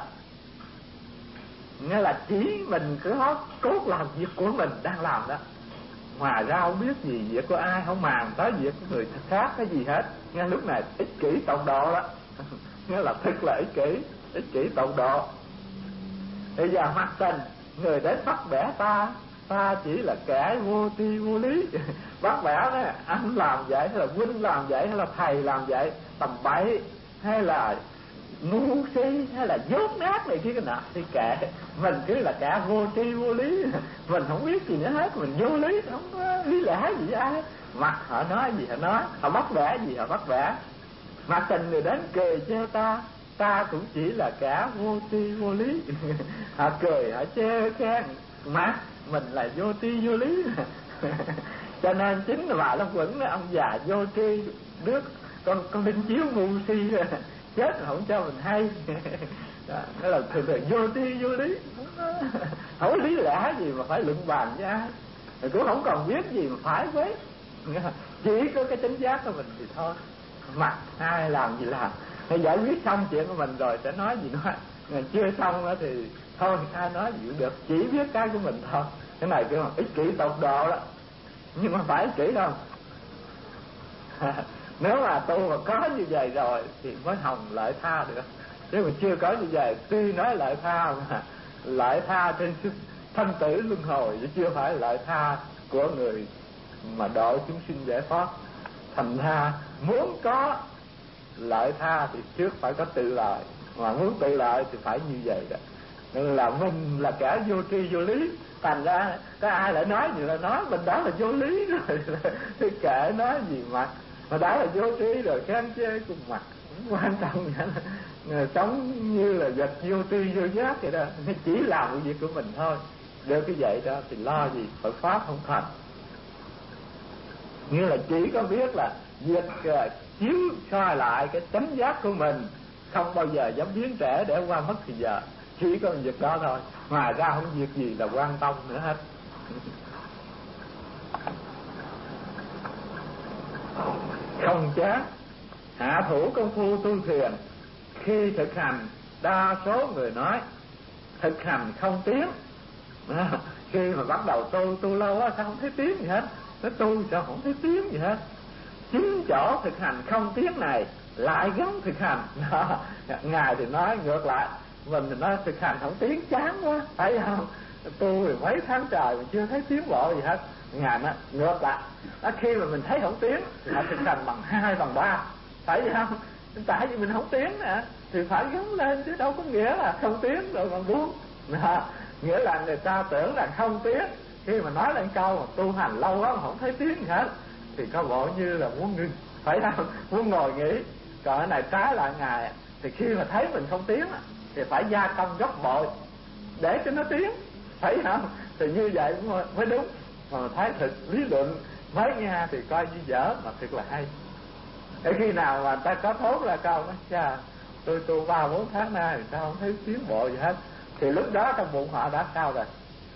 nghĩa là chỉ mình cứ cốt làm việc của mình đang làm đó, ngoài ra không biết gì việc của ai, không màng tới việc của người khác cái gì hết. Nghe lúc này ích kỷ tột độ đó. Nghĩa là thật là ích kỷ, ích kỷ tột độ. Bây giờ mặc tình người đến bắt bẻ ta, ta chỉ là kẻ vô tri vô lý. Bắt bẻ đó, anh làm vậy hay là huynh làm vậy hay là thầy làm vậy, tầm bậy hay là ngu si hay là dốt nát này kia cái nọ thì kệ, mình cứ là kẻ vô tri vô lý, mình không biết gì nữa hết, mình vô lý, không có lý lẽ gì với ai. Mặt họ nói gì họ nói, họ bắt bẻ gì họ bắt bẻ. Mà tình người đến cười chê ta, ta cũng chỉ là kẻ vô tri vô lý. Họ cười họ chê khen, mà mình là vô tri vô lý. Cho nên chính là bà Long Quẩn đó, ông già vô tri, đứa con con đinh chiếu ngu si chết không cho mình hay. Đó, đó là thường thường vô tri vô lý, không có lý lẽ gì mà phải luận bàn với ai, rồi cũng không còn biết gì mà phải với, chỉ có cái chánh giác của mình thì thôi. Mặc ai làm gì làm, hay giải quyết xong chuyện của mình rồi sẽ nói gì nói, người chưa xong đó thì thôi ai nói gì cũng được, chỉ biết cái của mình thôi. Cái này kêu là ích kỷ tột độ đó, nhưng mà phải ích kỷ không? Nếu mà tu mà có như vậy rồi thì mới hồng lợi tha được. Nếu mà chưa có như vậy, tuy nói lợi tha mà lợi tha trên thân tử luân hồi, chứ chưa phải lợi tha của người mà độ chúng sinh giải thoát. Thành ra muốn có lợi tha thì trước phải có tự lợi, mà muốn tự lợi thì phải như vậy đó. Nên là mình là kẻ vô tri vô lý, thành ra có ai lại nói gì là nói mình đã là vô lý rồi. Thì kệ nói gì mà mà đã là vô tri rồi khen chê cùng mặt, không quan trọng là sống như là vật vô tri vô giác vậy đó, chỉ làm cái việc của mình thôi. Được cái vậy đó thì lo gì Phật pháp không thành. Nghĩa là chỉ có biết là việc uh, chiếu soi lại cái chánh giác của mình, không bao giờ dám biến trễ để qua mất thì giờ. chỉ có việc đó thôi, ngoài ra không việc gì là quan tâm nữa hết. Không chán, hạ thủ công phu tu thiền. Khi thực hành, đa số người nói thực hành không tiến. À, khi mà bắt đầu tu tu lâu á, sao không thấy tiến gì hết? Nó tu sao không thấy tiến gì hết? Chính chỗ thực hành không tiến này lại gắn thực hành. Đó. Ngài thì nói ngược lại, mình thì nói thực hành không tiến chán quá, phải không? Tu thì mấy tháng trời mình chưa thấy tiến bộ gì hết. Ngài nói ngược lại, đó, khi mà mình thấy không tiến thì phải thực hành bằng hai bằng ba, phải không? Tại vì mình không tiến nè thì phải gắn lên, chứ đâu có nghĩa là không tiến rồi còn buông. Đó. Nghĩa là người ta tưởng là không tiến, khi mà nói lên câu mà tu hành lâu lắm không thấy tiến gì hết thì có bộ như là muốn ngưng, phải không? Muốn ngồi nghỉ. Còn cái này trái lại Ngài, thì khi mà thấy mình không tiến thì phải gia công gấp bội để cho nó tiến, phải không? Thì như vậy mới đúng. Mà thấy thực lý luận mấy nghe thì coi như dở mà thật là hay. Để khi nào mà ta có thốt là câu nói cha tôi tu ba bốn tháng nay thì sao không thấy tiến bộ gì hết, thì lúc đó trong bụng họ đã sao rồi?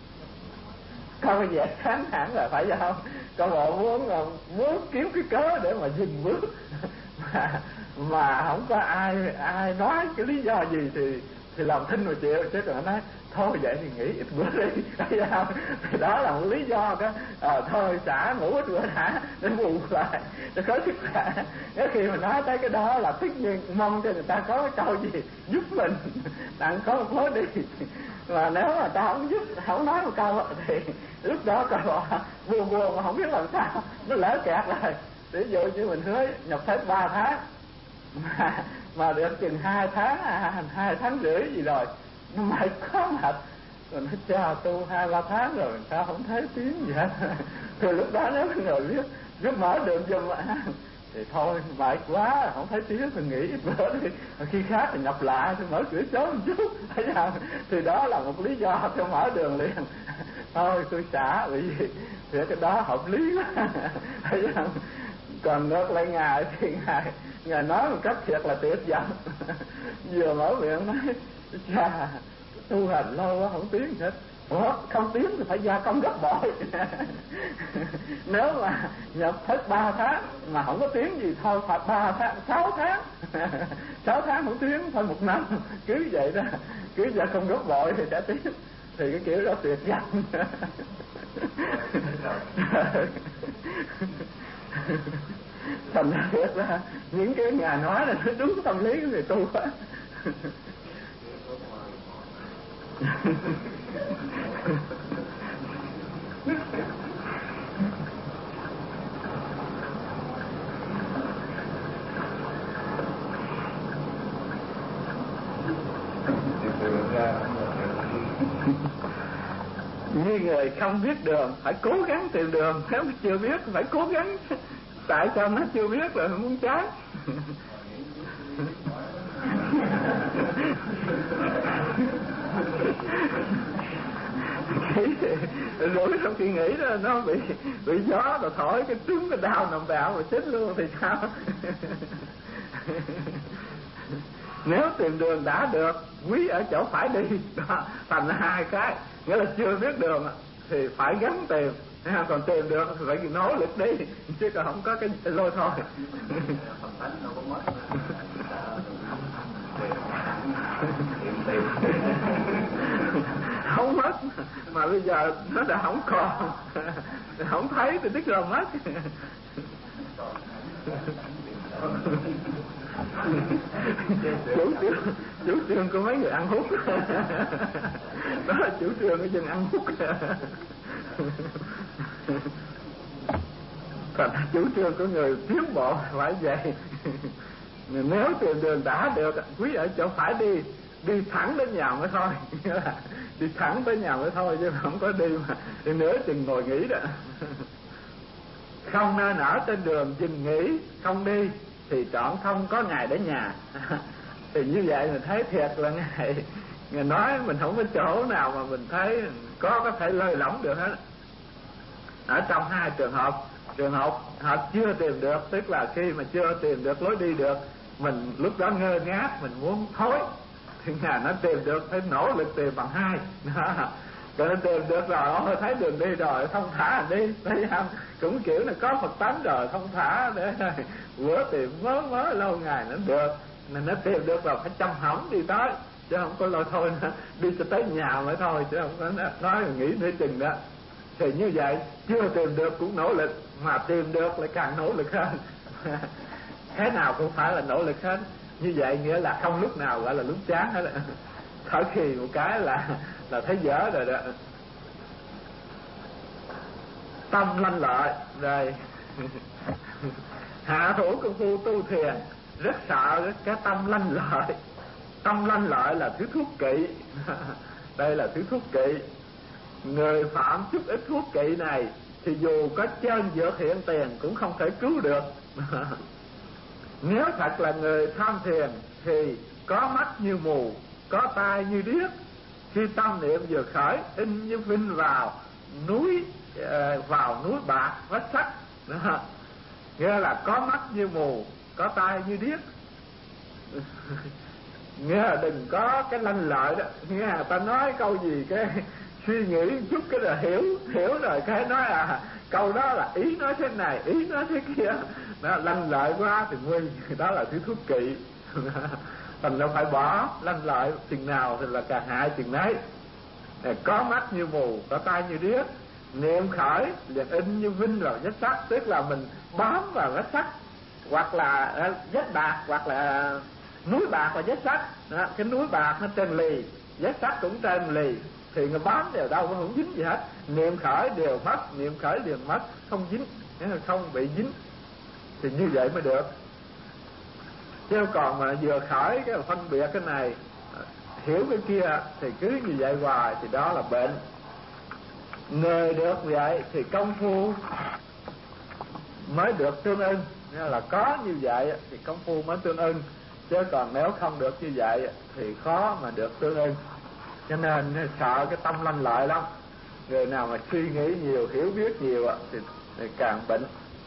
Có cái vẻ chán nản rồi, phải không? Có bộ muốn muốn kiếm cái cớ để mà dừng bước mà, mà không có ai ai nói cái lý do gì thì thì làm thinh mà chịu, chứ còn nói thôi vậy thì nghỉ ít bữa đi, thấy không? Thì đó là một lý do đó. À, thôi xả ngủ ít bữa đã để bù lại để có sức khỏe. Nếu khi mà nói tới cái đó là tất nhiên mong cho người ta có cái câu gì giúp mình tặng có một lối đi. Mà nếu mà ta không giúp, không nói một câu thì lúc đó coi buồn buồn mà không biết làm sao, nó lỡ kẹt rồi. Ví dụ như mình hứa nhập thất ba tháng mà, mà được chừng hai tháng hai tháng rưỡi gì rồi nó mệt quá mệt rồi, nó cha tu hai ba tháng rồi sao không thấy tiếng gì hết. Thì lúc đó nếu mình ngồi viết viết mở đường giùm thì thôi mệt quá không thấy tiếng thì nghỉ ít bữa đi, khi khác thì nhập lại thì mở cửa sớm một chút, thấy không? Thì đó là một lý do cho mở đường liền. Thôi tôi xả bởi vì thì cái đó hợp lý quá, thấy không? Còn ngược lại Ngài thì Ngài Ngài nói một cách thiệt là tuyệt vời. Vừa mở miệng nói cha tu hành lâu quá không tiến hết. Ủa, không tiến thì phải gia công gấp bội. Nếu mà nhập thất ba tháng mà không có tiến gì thôi phải ba tháng, sáu tháng, sáu tháng không tiến thôi một năm, cứ vậy đó, cứ gia công gấp bội thì đã tiến. Thì cái kiểu đó tuyệt vời. Thành ra những cái Ngài nói là nó đúng tâm lý của người tu quá. Như người không biết đường phải cố gắng tìm đường, nếu mà chưa biết phải cố gắng. Tại sao nó chưa biết là muốn chán? Rồi trong khi nghĩ đó nó bị bị gió rồi thổi cái trứng cái đau nằm bạo rồi chết luôn thì sao? Nếu tìm đường đã được, quý ở chỗ phải đi. Đó, thành hai cái, nghĩa là chưa biết đường thì phải gắng tìm, còn tìm được thì phải nỗ lực đi, chứ còn không có cái lôi thôi. Không mất mà bây giờ nó đã không còn, không thấy thì tức là mất. chủ trương chủ trương của mấy người ăn hút. Đó là chủ trương của dân ăn hút. Còn chủ trương của người tiến bộ phải vậy. Nếu tìm đường đã được, quý ở chỗ phải đi, đi thẳng đến nhà mới thôi. Đi thẳng tới nhà mới thôi chứ không có đi mà đi nửa chừng ngồi nghỉ đó. Không nên ở trên đường dừng nghỉ không đi thì chọn không có Ngài đến nhà. Thì như vậy mình thấy thiệt là Ngài Ngài nói mình không có chỗ nào mà mình thấy có có thể lơi lỏng được hết. Ở trong hai trường hợp, trường hợp họ chưa tìm được, tức là khi mà chưa tìm được lối đi được, mình lúc đó ngơ ngác mình muốn thối thì ngài nó tìm được phải nỗ lực tìm bằng hai. Rồi nó tìm được rồi, ôi thấy đường đi rồi, thông thả đi, thấy không? Cũng kiểu là có Phật tánh rồi, thông thả để bữa tìm mớ mớ lâu ngày nó được. Nên nó tìm được rồi phải chăm hỏng đi tới, chứ không có lôi thôi nữa, đi cho tới nhà mới thôi, chứ không có nói là nghĩ nửa chừng đó. Thì như vậy chưa tìm được cũng nỗ lực, mà tìm được lại càng nỗ lực hơn. Thế nào cũng phải là nỗ lực hết. Như vậy nghĩa là không lúc nào gọi là lúc chán hết. Thở khi một cái là là thấy dở rồi đó. Tâm lanh lợi rồi. Hạ thủ công phu tu thiền rất sợ cái tâm lanh lợi. Tâm lanh lợi là thứ thuốc kỵ. Đây là thứ thuốc kỵ. Người phạm chút ít thuốc kỵ này thì dù có chân dược hiện tiền cũng không thể cứu được. Nếu thật là người tham thiền thì có mắt như mù, có tai như điếc. Khi tâm niệm vừa khởi, in như vinh vào núi vào núi bạc vách sắt. Nghĩa là có mắt như mù, có tai như điếc. Nghĩa là đừng có cái lanh lợi đó. Nghĩa là ta nói câu gì cái suy nghĩ chút cái là hiểu hiểu rồi cái nói à câu đó là ý nói thế này, ý nói thế kia. Đó, lanh lợi quá thì nguy. Đó là thứ thuốc kỵ. Thành ra phải bỏ. Lanh lợi chừng nào thì là càng hại chừng nấy. Có mắt như mù, có tai như điếc. Niệm khởi liền in như vinh vào vết sắt. Tức là mình bám vào vết sắt, hoặc là vết bạc, hoặc là núi bạc và vết sắt. Đó, cái núi bạc nó trên lì, vết sắt cũng trên lì, thì người bám đều đâu, không dính gì hết. Niệm khởi đều mất, niệm khởi đều mất, không dính, không bị dính. Thì như vậy mới được. Chứ còn mà vừa khởi cái phân biệt cái này, hiểu cái kia thì cứ như vậy hoài thì đó là bệnh. Người được vậy thì công phu mới được tương ưng. Nên là có như vậy thì công phu mới tương ưng, chứ còn nếu không được như vậy thì khó mà được tương ưng. Cho nên sợ cái tâm lanh lợi lắm. Người nào mà suy nghĩ nhiều, hiểu biết nhiều thì, thì càng bệnh.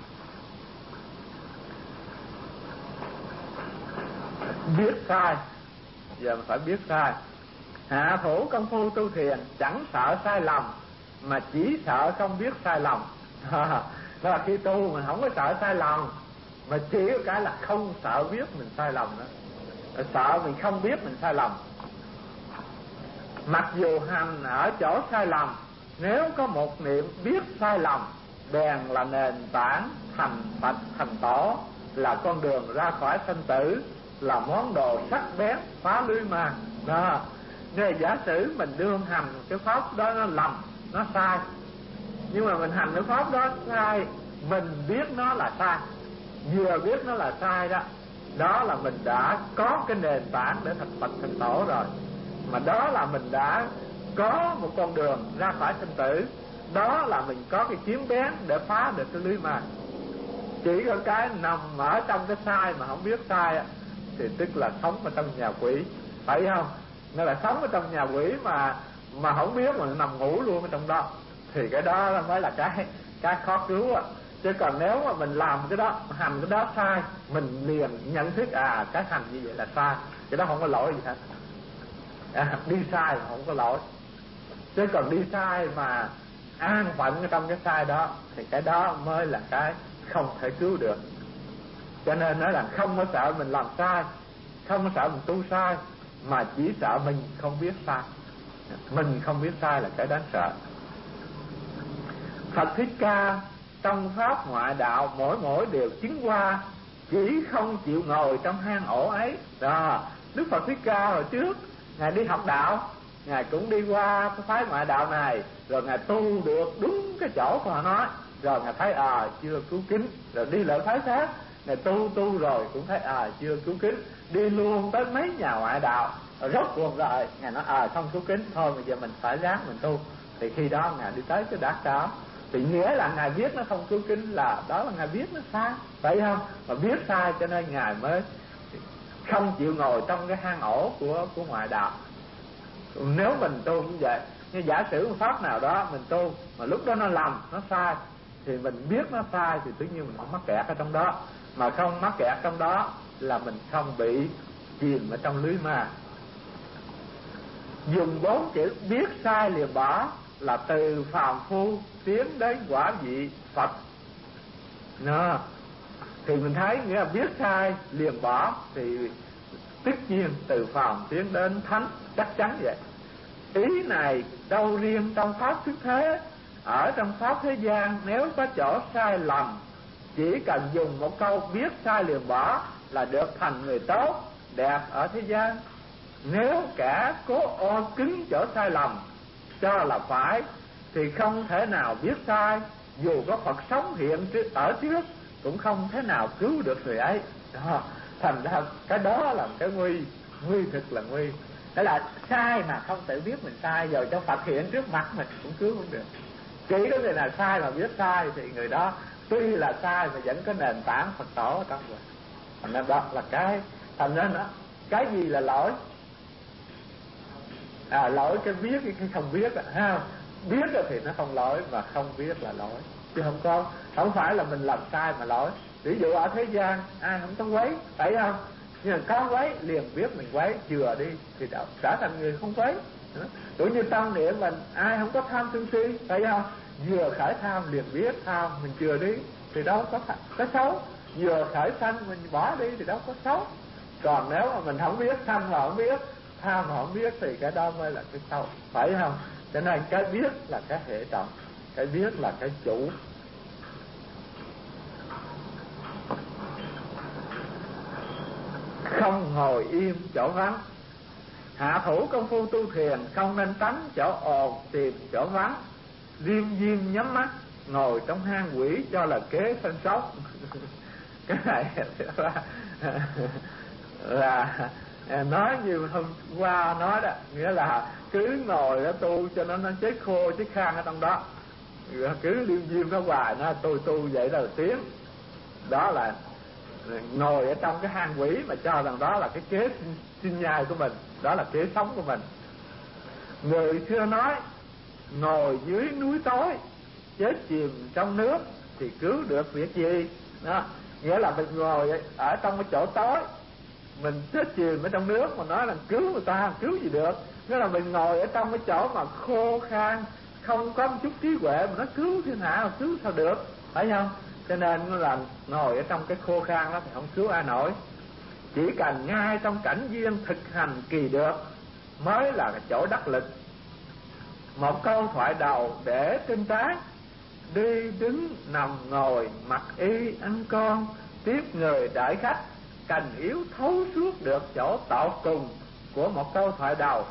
Biết sai, giờ mình phải biết sai. Hạ thủ công phu tu thiền chẳng sợ sai lầm, mà chỉ sợ không biết sai lầm. Đó là khi tu mình không có sợ sai lầm, mà chỉ có cái là không sợ biết mình sai lầm đó. Sợ mình không biết mình sai lầm. Mặc dù hành ở chỗ sai lầm, nếu có một niệm biết sai lầm, bèn là nền tảng thành Phật thành Tổ, là con đường ra khỏi sanh tử, là món đồ sắc bén phá lưới ma. Đó. Nên giả sử mình đương hành cái pháp đó nó lầm, nó sai, nhưng mà mình hành cái pháp đó sai, mình biết nó là sai, vừa biết nó là sai đó, đó là mình đã có cái nền tảng để thành Phật thành Tổ rồi. Mà đó là mình đã có một con đường ra khỏi sinh tử, đó là mình có cái kiếm bén để phá được cái lưới ma. Chỉ có cái nằm ở trong cái sai mà không biết sai thì tức là sống ở trong nhà quỷ, phải không? Nó là sống ở trong nhà quỷ mà mà không biết, mà nằm ngủ luôn ở trong đó, thì cái đó mới là cái cái khó cứu á. Chứ còn nếu mà mình làm cái đó, hành cái đó sai, mình liền nhận thức à cái hành như vậy là sai, cái đó không có lỗi gì hết. À, đi sai là không có lỗi. Chứ còn đi sai mà an phận ở trong cái sai đó thì cái đó mới là cái không thể cứu được. Cho nên nói là không có sợ mình làm sai, không có sợ mình tu sai, mà chỉ sợ mình không biết sai. Mình không biết sai là cái đáng sợ. Phật Thích Ca trong pháp ngoại đạo mỗi mỗi đều chứng qua, chỉ không chịu ngồi trong hang ổ ấy. Đó, Đức Phật Thích Ca hồi trước Ngài đi học đạo, Ngài cũng đi qua cái phái ngoại đạo này, rồi Ngài tu được đúng cái chỗ của họ nói, rồi Ngài thấy à chưa cứu kính, rồi đi lại phái khác, Ngài tu tu rồi cũng thấy à chưa cứu kính, đi luôn tới mấy nhà ngoại đạo, rồi rốt cuộc rồi Ngài nói à không cứu kính, thôi bây giờ mình phải ráng mình tu. Thì khi đó Ngài đi tới cái đắc đó, thì nghĩa là Ngài biết nó không cứu kính, là đó là Ngài biết nó sai, phải không? Mà biết sai cho nên Ngài mới không chịu ngồi trong cái hang ổ của của ngoại đạo. Nếu mình tu cũng vậy, nhưng giả sử một pháp nào đó mình tu mà lúc đó nó lầm, nó sai, thì mình biết nó sai thì tự nhiên mình không mắc kẹt ở trong đó. Mà không mắc kẹt trong đó là mình không bị chìm ở trong lưới ma. dùng bốn chữ biết sai liền bỏ là từ phàm phu tiến đến quả vị Phật. Nó thì mình thấy nghĩa là biết sai liền bỏ thì tất nhiên từ phàm tiến đến thánh, chắc chắn vậy. Ý này đâu riêng trong pháp xuất thế, ở trong pháp thế gian nếu có chỗ sai lầm, chỉ cần dùng một câu biết sai liền bỏ là được thành người tốt đẹp ở thế gian. Nếu kẻ cố ô cứng chỗ sai lầm cho là phải thì không thể nào biết sai, dù có Phật sống hiện ở trước cũng không thể nào cứu được người ấy. Đó. Thành ra cái đó là cái nguy, nguy thực là nguy. Thế là sai mà không tự biết mình sai, giờ cho Phật hiện trước mặt mình cũng cứu không được. Chỉ có người nào sai mà biết sai thì người đó tuy là sai mà vẫn có nền tảng Phật tổ ở trong rồi. Thành ra đó là cái, thành ra nó cái gì là lỗi? À, lỗi cái biết cái không biết à, ha. Biết thì nó không lỗi, mà không biết là lỗi. Chứ không có, không phải là mình làm sai mà lỗi. Ví dụ ở thế gian ai không có quấy, phải không? Nhưng mà có quấy liền biết mình quấy, chừa đi thì đã trở thành người không quấy. Cũng như tâm niệm mình ai không có tham sân si, phải không? Vừa khởi tham liền biết tham, mình chừa đi thì đâu có có xấu. Vừa khởi sanh mình bỏ đi thì đâu có xấu. Còn nếu mà mình không biết, sanh mà không biết, tham mà không biết thì cái đó mới là cái xấu, phải không? Cho nên cái biết là cái hệ trọng, cái biết là cái chủ. Không ngồi im chỗ vắng. Hạ thủ công phu tu thiền không nên tránh chỗ ồn tìm chỗ vắng. Liêm diêm nhắm mắt ngồi trong hang quỷ cho là kế sân sóc. Cái này là, là nói như hôm qua nói đó, nghĩa là cứ ngồi đó tu cho nó nó chết khô chết khan ở trong đó, cứ liêm diêm nó hoài nó tôi tu vậy là tiếng. Đó là ngồi ở trong cái hang quỷ mà cho rằng đó là cái kế sinh nhai của mình, đó là kế sống của mình. Người xưa nói ngồi dưới núi tối chết chìm trong nước thì cứu được việc gì? Đó, nghĩa là mình ngồi ở trong cái chỗ tối mình chết chìm ở trong nước mà nói là cứu người ta, cứu gì được? Nghĩa là mình ngồi ở trong cái chỗ mà khô khan, không có một chút trí huệ mà nó cứu thiên hạ, cứu sao được, phải không? Cho nên là ngồi ở trong cái khô khan đó thì không cứu ai nổi. Chỉ cần ngay trong cảnh duyên thực hành kỳ được mới là cái chỗ đắc lực. Một câu thoại đầu để trên trán: đi đứng nằm ngồi mặc y ăn con, tiếp người đãi khách, cành yếu thấu suốt được chỗ tột cùng của một câu thoại đầu.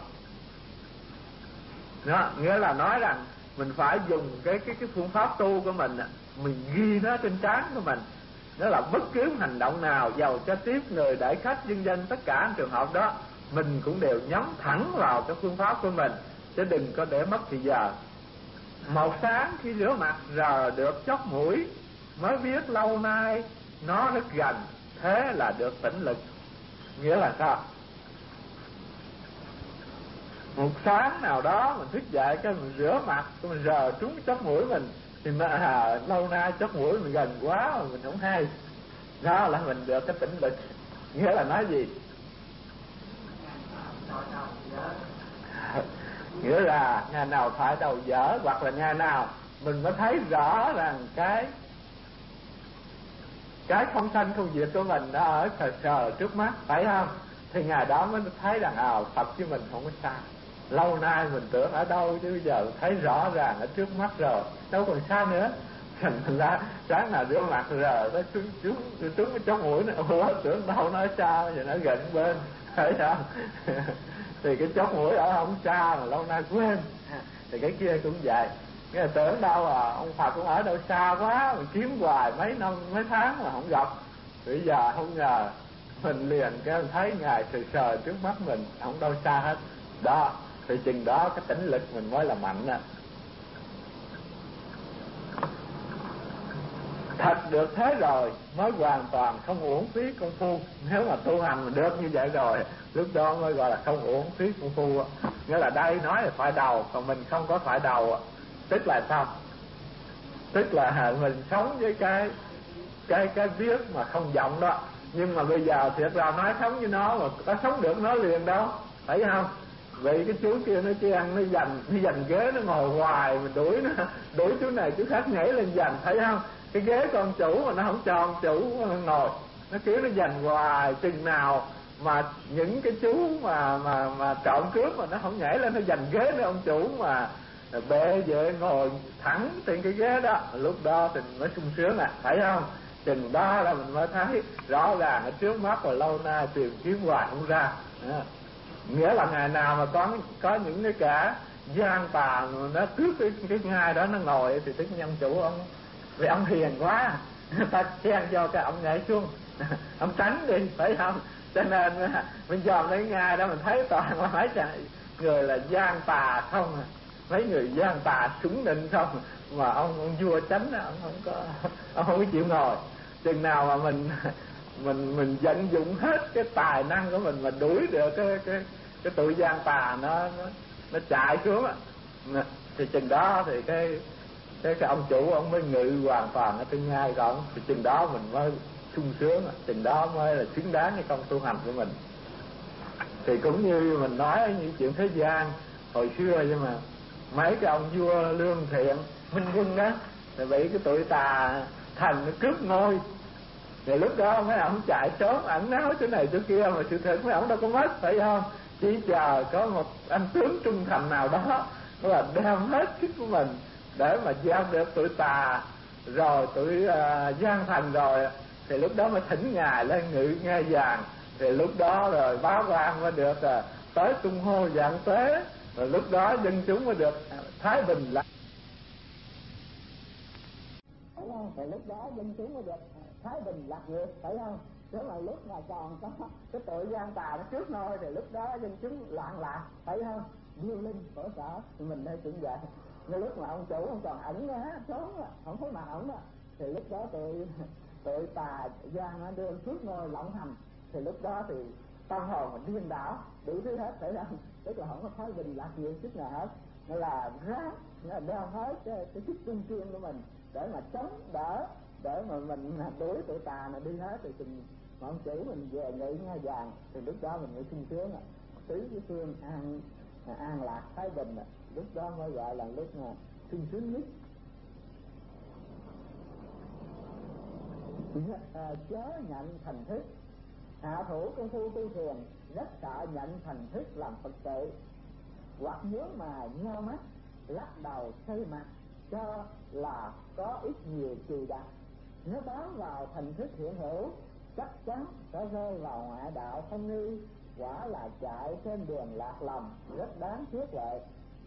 Đó, nghĩa là nói rằng mình phải dùng cái cái cái phương pháp tu của mình, mình ghi nó trên trán của mình. Đó là bất cứ hành động nào, giàu cho tiếp người đãi khách vân vân, tất cả trường hợp đó mình cũng đều nhắm thẳng vào cái phương pháp của mình, chứ đừng có để mất thời giờ. Một sáng khi rửa mặt rờ được chóp mũi, mới biết lâu nay nó rất gần, thế là được tỉnh lực. Nghĩa là sao? Một sáng nào đó mình thức dậy cái mình rửa mặt, cái mình rờ trúng chóp mũi mình thì mà, à, lâu nay chóp mũi mình gần quá mà mình không hay. Đó là mình được cái tỉnh lực. Nghĩa là nói gì? Nghĩa là ngày nào phải đầu dở, hoặc là ngày nào mình mới thấy rõ rằng cái cái không sanh không diệt của mình đã ở sờ sờ trước mắt, phải không? Thì ngày đó mới thấy rằng à, Phật với mình không có xa. Lâu nay mình tưởng ở đâu chứ bây giờ thấy rõ ràng ở trước mắt rồi, đâu còn xa nữa. Thành ra sáng nào rửa mặt rồi nó trúng trúng trúng cái chóp mũi này, ủa tưởng đâu nó xa, giờ nó gần bên, phải không? Thì cái chóp mũi ở không xa mà lâu nay quên. Thì cái kia cũng vậy, cái là tưởng đâu à ông Phật cũng ở đâu xa quá, mình kiếm hoài mấy năm mấy tháng mà không gặp. Bây giờ không ngờ mình liền cái thấy ngài sờ sờ trước mắt mình, không đâu xa hết. Đó, thì chừng đó cái tỉnh lực mình mới là mạnh á. Thật được thế rồi mới hoàn toàn không uổng phí công phu. Nếu mà tu hành mình được như vậy rồi, lúc đó mới gọi là không uổng phí công phu. Nghĩa là đây nói là phải đầu, còn mình không có phải đầu. Tức là sao? Tức là mình sống với cái cái cái biết mà không vọng đó. Nhưng mà bây giờ thiệt ra nói sống với nó mà có sống được nó liền đâu, phải không? vậy cái chú kia nó chỉ ăn, nó giành nó giành ghế, nó ngồi hoài, mình đuổi nó, đuổi chú này chú khác nhảy lên giành, thấy không? Cái ghế con chủ mà nó không cho ông chủ ngồi, nó cứ nó giành hoài. Chừng nào mà những cái chú mà mà mà trộm cướp mà nó không nhảy lên nó giành ghế với ông chủ mà bệ vệ ngồi thẳng trên cái ghế đó, lúc đó thì mới sung sướng à, thấy không? Chừng đó là mình mới thấy rõ ràng ở trước mắt và lâu nay tìm kiếm hoài không ra. À, nghĩa là ngày nào mà có có những cái cả gian tà nó trước cái cái ngai đó nó ngồi thì tất nhiên ông chủ ông vì ông hiền quá, ta khen cho cái ông nhảy xuống ông tránh đi, phải không? Cho nên mình dòm đến ngai đó mình thấy toàn là mấy người là gian tà không à, mấy người gian tà súng định không, mà ông ông vua tránh ông không có ông không có chịu ngồi. Chừng nào mà mình mình mình vận dụng hết cái tài năng của mình mà đuổi được cái cái cái tụi gian tà nó nó, nó chạy xuống á, thì chừng đó thì cái cái cái ông chủ ông mới ngự hoàn toàn ở trên ngai rồi, thì chừng đó mình mới sung sướng, chừng đó mới là xứng đáng cái công tu hành của mình. Thì cũng như mình nói những chuyện thế gian hồi xưa, nhưng mà mấy cái ông vua lương thiện minh quân đó thì bị cái tụi tà thành nó cướp ngôi, thì lúc đó mấy ông chạy trốn ẩn náu chỗ này chỗ kia, mà sự thật mấy ông đâu có mất, phải không? Chỉ chờ có một anh tướng trung thành nào đó là đem hết sức của mình để mà giam được tụi tà, rồi tụi uh, gian thành rồi thì lúc đó mới thỉnh ngài lên ngự ngai vàng, thì lúc đó rồi báo quan mới được uh, tới tung hô vạn tuế, rồi lúc đó dân chúng mới được thái bình lại, thì lúc đó dân chúng mới được thái bình lạc nghiệp, phải không? Chứ mà lúc mà còn có cái tội gian tà nó trước nôi thì lúc đó dân chúng loạn lạc, phải không? Điêu linh khổ sở, thì mình đây cũng vậy. Ngay lúc mà ông chủ ông còn ẩn á, trốn không thấy mặt ổng đó, thì lúc đó tội tội tà gian nó đưa trước nôi lộng hành, thì lúc đó thì tâm hồn mình điên đảo đủ thứ hết, phải không? Tức là không có thái bình lạc nghiệp chút nào hết. Nên là ráng là đeo hết cái, cái sức trung kiên của mình để mà chống đỡ, để mà mình đuổi tụi tà này đi hết, thì mình mà ông chủ mình về ngự ngai vàng, thì lúc đó mình mới sung sướng à, tứ cái phương an an lạc thái bình à, lúc đó mới gọi là lúc mà sung sướng nhất. À, chớ nhận thành thức, hạ thủ công phu tu thiền rất sợ nhận thành thức làm Phật sự, hoặc nhớ mà nheo mắt lắc đầu xây mặt cho là có ít nhiều trừ đặc. Nếu bám vào thành thức hiện hữu chắc chắn sẽ rơi vào ngoại đạo không nghi, quả là chạy trên đường lạc lầm, rất đáng tiếc vậy.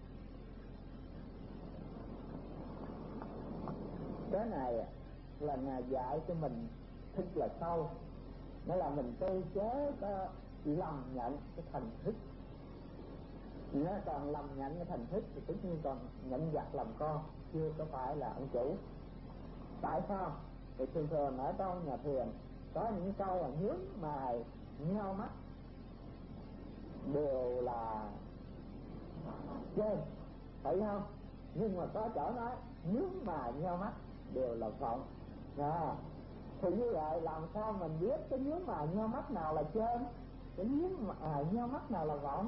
Cái này là Ngài dạy cho mình thức là sâu, nghĩa là mình tu chế có lầm nhận cái thành thức. Nếu còn lầm nhận cái thành thức thì tất nhiên còn nhận giặc làm con, chưa có phải là ông chủ. Tại sao? Thì thường thường ở trong nhà thiền có những câu là nhướng mày nheo mắt đều là trên, phải không? Nhưng mà có chỗ nói nhướng mày nheo mắt đều là vọng. À, thì như vậy làm sao mình biết cái nhướng mày nheo mắt nào là trên, cái nhướng mày nheo mắt nào là vọng?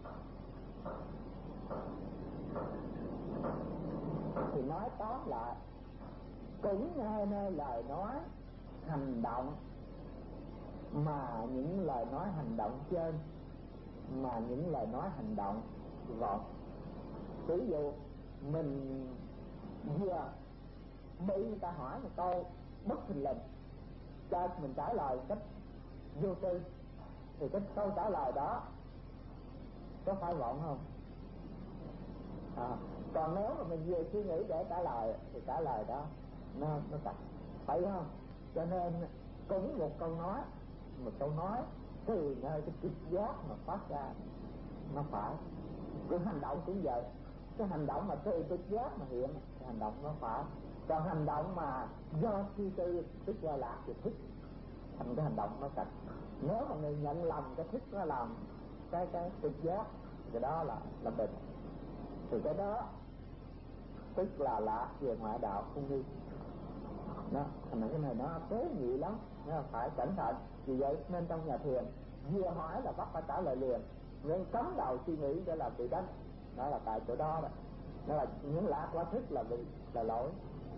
Thì nói tóm lại cũng ngay nơi lời nói hành động, mà những lời nói hành động trên, mà những lời nói hành động vọng. Ví dụ mình vừa bị người ta hỏi một câu bất thình lình, cho mình trả lời cách vô tư, thì cái câu trả lời đó có phải vọng không? À, còn nếu mà mình vừa suy nghĩ để trả lời thì trả lời đó nó nó thật, phải không? Cho nên cũng một câu nói, một câu nói từ nơi cái trực giác mà phát ra nó phải. Cái hành động cũng vậy, cái hành động mà từ trực giác mà hiện, cái hành động nó phải. Còn hành động mà do suy tư tức là lạc thì thức, thành cái hành động nó thật. Nếu mà người nhận lầm cái thức nó làm cái cái trực giác, cái đó là là bệnh, thì cái đó tức là lạc về ngoại đạo không nghi. Đó, thành cái này nó tế nhị lắm, nó phải cẩn thận. Vì vậy nên trong nhà thiền vừa hỏi là bắt phải trả lời liền, nên cấm đầu suy nghĩ để là bị đánh. Đó là tại chỗ đó đó, đó là những lạc quá thức là bị là lỗi.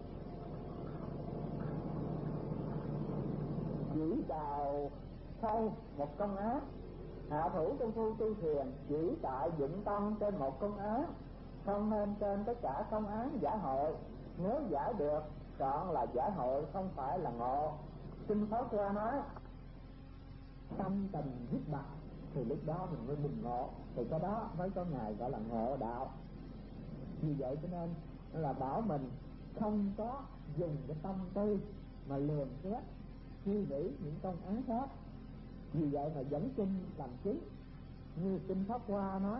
Chỉ đào sâu một công án, hạ thủ công phu tu thiền chỉ tại dụng tâm trên một công án, không nên trên tất cả công án giả hội. Nếu giải được chọn là giải hội, không phải là ngộ. Kinh Pháp Hoa nói tâm tình dứt bạc thì lúc đó mình mới bùng ngộ, thì cái đó mới có ngày gọi là ngộ đạo. Vì vậy cho nên là bảo mình không có dùng cái tâm tư mà lường xét suy nghĩ những công án khác. Vì vậy mà dẫn kinh làm chứng, như kinh Pháp Hoa nói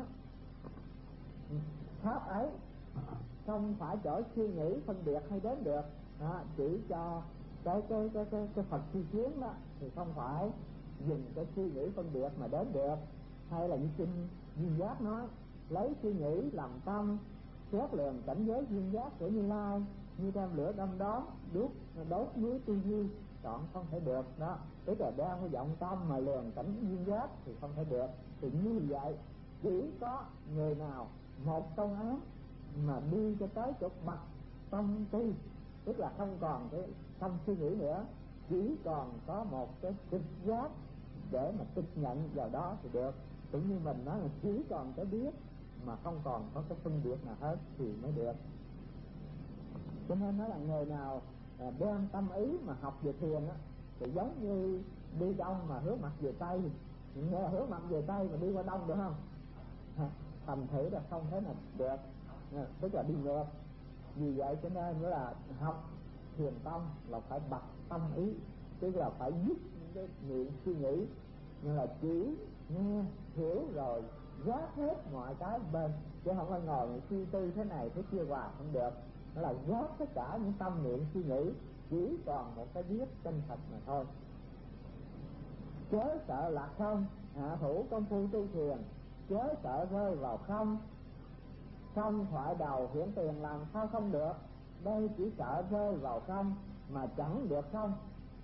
pháp ấy không phải chỗ suy nghĩ phân biệt hay đến được, đó, chỉ cho cái cái cái cái cái Phật chi kiến đó thì không phải dùng cái suy nghĩ phân biệt mà đến được. Hay là như kinh Duyên Giác nói lấy suy nghĩ làm tâm xét lường cảnh giới duyên giác của Như Lai, như đem lửa đâm đóm đốt đốt núi tư duy, chọn không thể được đó. Tức là đem cái vọng tâm mà lường cảnh duyên giác thì không thể được. Thì như vậy chỉ có người nào một công án mà đi cho tới chỗ mặt tâm tư, tức là không còn cái tâm suy nghĩ nữa, chỉ còn có một cái trực giác để mà thực nhận vào đó thì được. Cũng như mình nói là chỉ còn cái biết mà không còn có cái phân biệt nào hết thì mới được. Cho nên nói là người nào đem tâm ý mà học về thiền á thì giống như đi đông mà hướng mặt về tây, nghe hướng mặt về tây mà đi qua đông được không? Thành thử là không thể nào được, tức là đi ngược. Vì vậy cho nên là học thiền tông là phải bật tâm ý, tức là phải dứt những cái niệm suy nghĩ, nhưng là chỉ nghe hiểu rồi gác hết mọi cái bên, chứ không phải ngồi suy tư thế này thế kia hoài không được. Nó là gác tất cả những tâm niệm suy nghĩ, chỉ còn một cái biết chân thật mà thôi. Chớ sợ lạc không, hạ thủ công phu tu thiền chớ sợ rơi vào không. Không thoại đầu hiện tiền làm sao không được, đây chỉ sợ rơi vào không mà chẳng được không.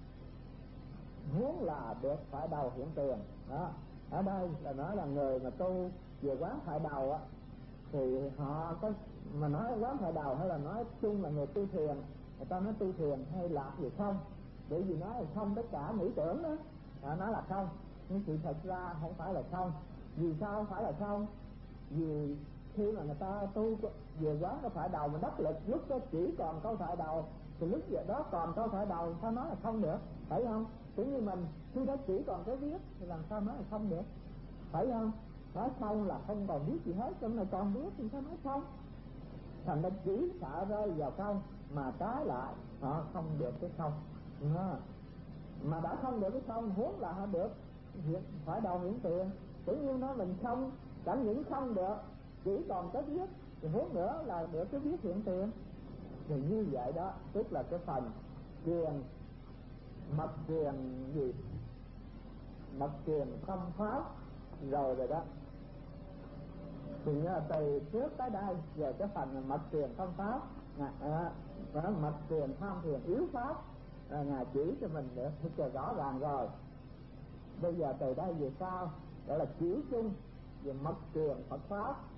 Muốn là được phải đầu hiện tiền đó. Ở đây là nói là người mà tu về quán thoại đầu á thì họ có, mà nói quán thoại đầu hay là nói chung là người tu thiền, người ta nói tu thiền hay lạc gì không, bởi vì nói là không tất cả nghĩ tưởng đó, họ nói là không, nhưng sự thật ra không phải là không. Vì sao không phải là không? Vì khi mà người ta tu về quán có thoại đầu mà đắc lực, lúc đó chỉ còn câu thoại đầu thì lúc giờ đó còn câu thoại đầu sao nói là không được, phải không? Cũng như mình khi đó chỉ còn cái viết thì làm sao nói là không được, phải không? Nói không là không còn biết gì hết, trong này còn biết thì sao nói không? Thành ra chỉ sợ rơi vào không mà trái lại họ không được cái không đó. Mà đã không được cái không, huống là họ được hiện phải đầu hiện tiền. Cũng như nói mình không, chẳng những không được chỉ còn cái viết thì huống nữa là được cái viết hiện tiền. Thì như vậy đó, tức là cái phần truyền mật truyền gì mật truyền tâm pháp rồi rồi đó. Thì nhớ từ trước tới đây về cái phần mật truyền tâm pháp à, à, mật truyền tham thiền yếu pháp à, Ngài chỉ cho mình để thấy cho rõ ràng rồi. Bây giờ từ đây về sau đó là chỉ chung về mật truyền Phật pháp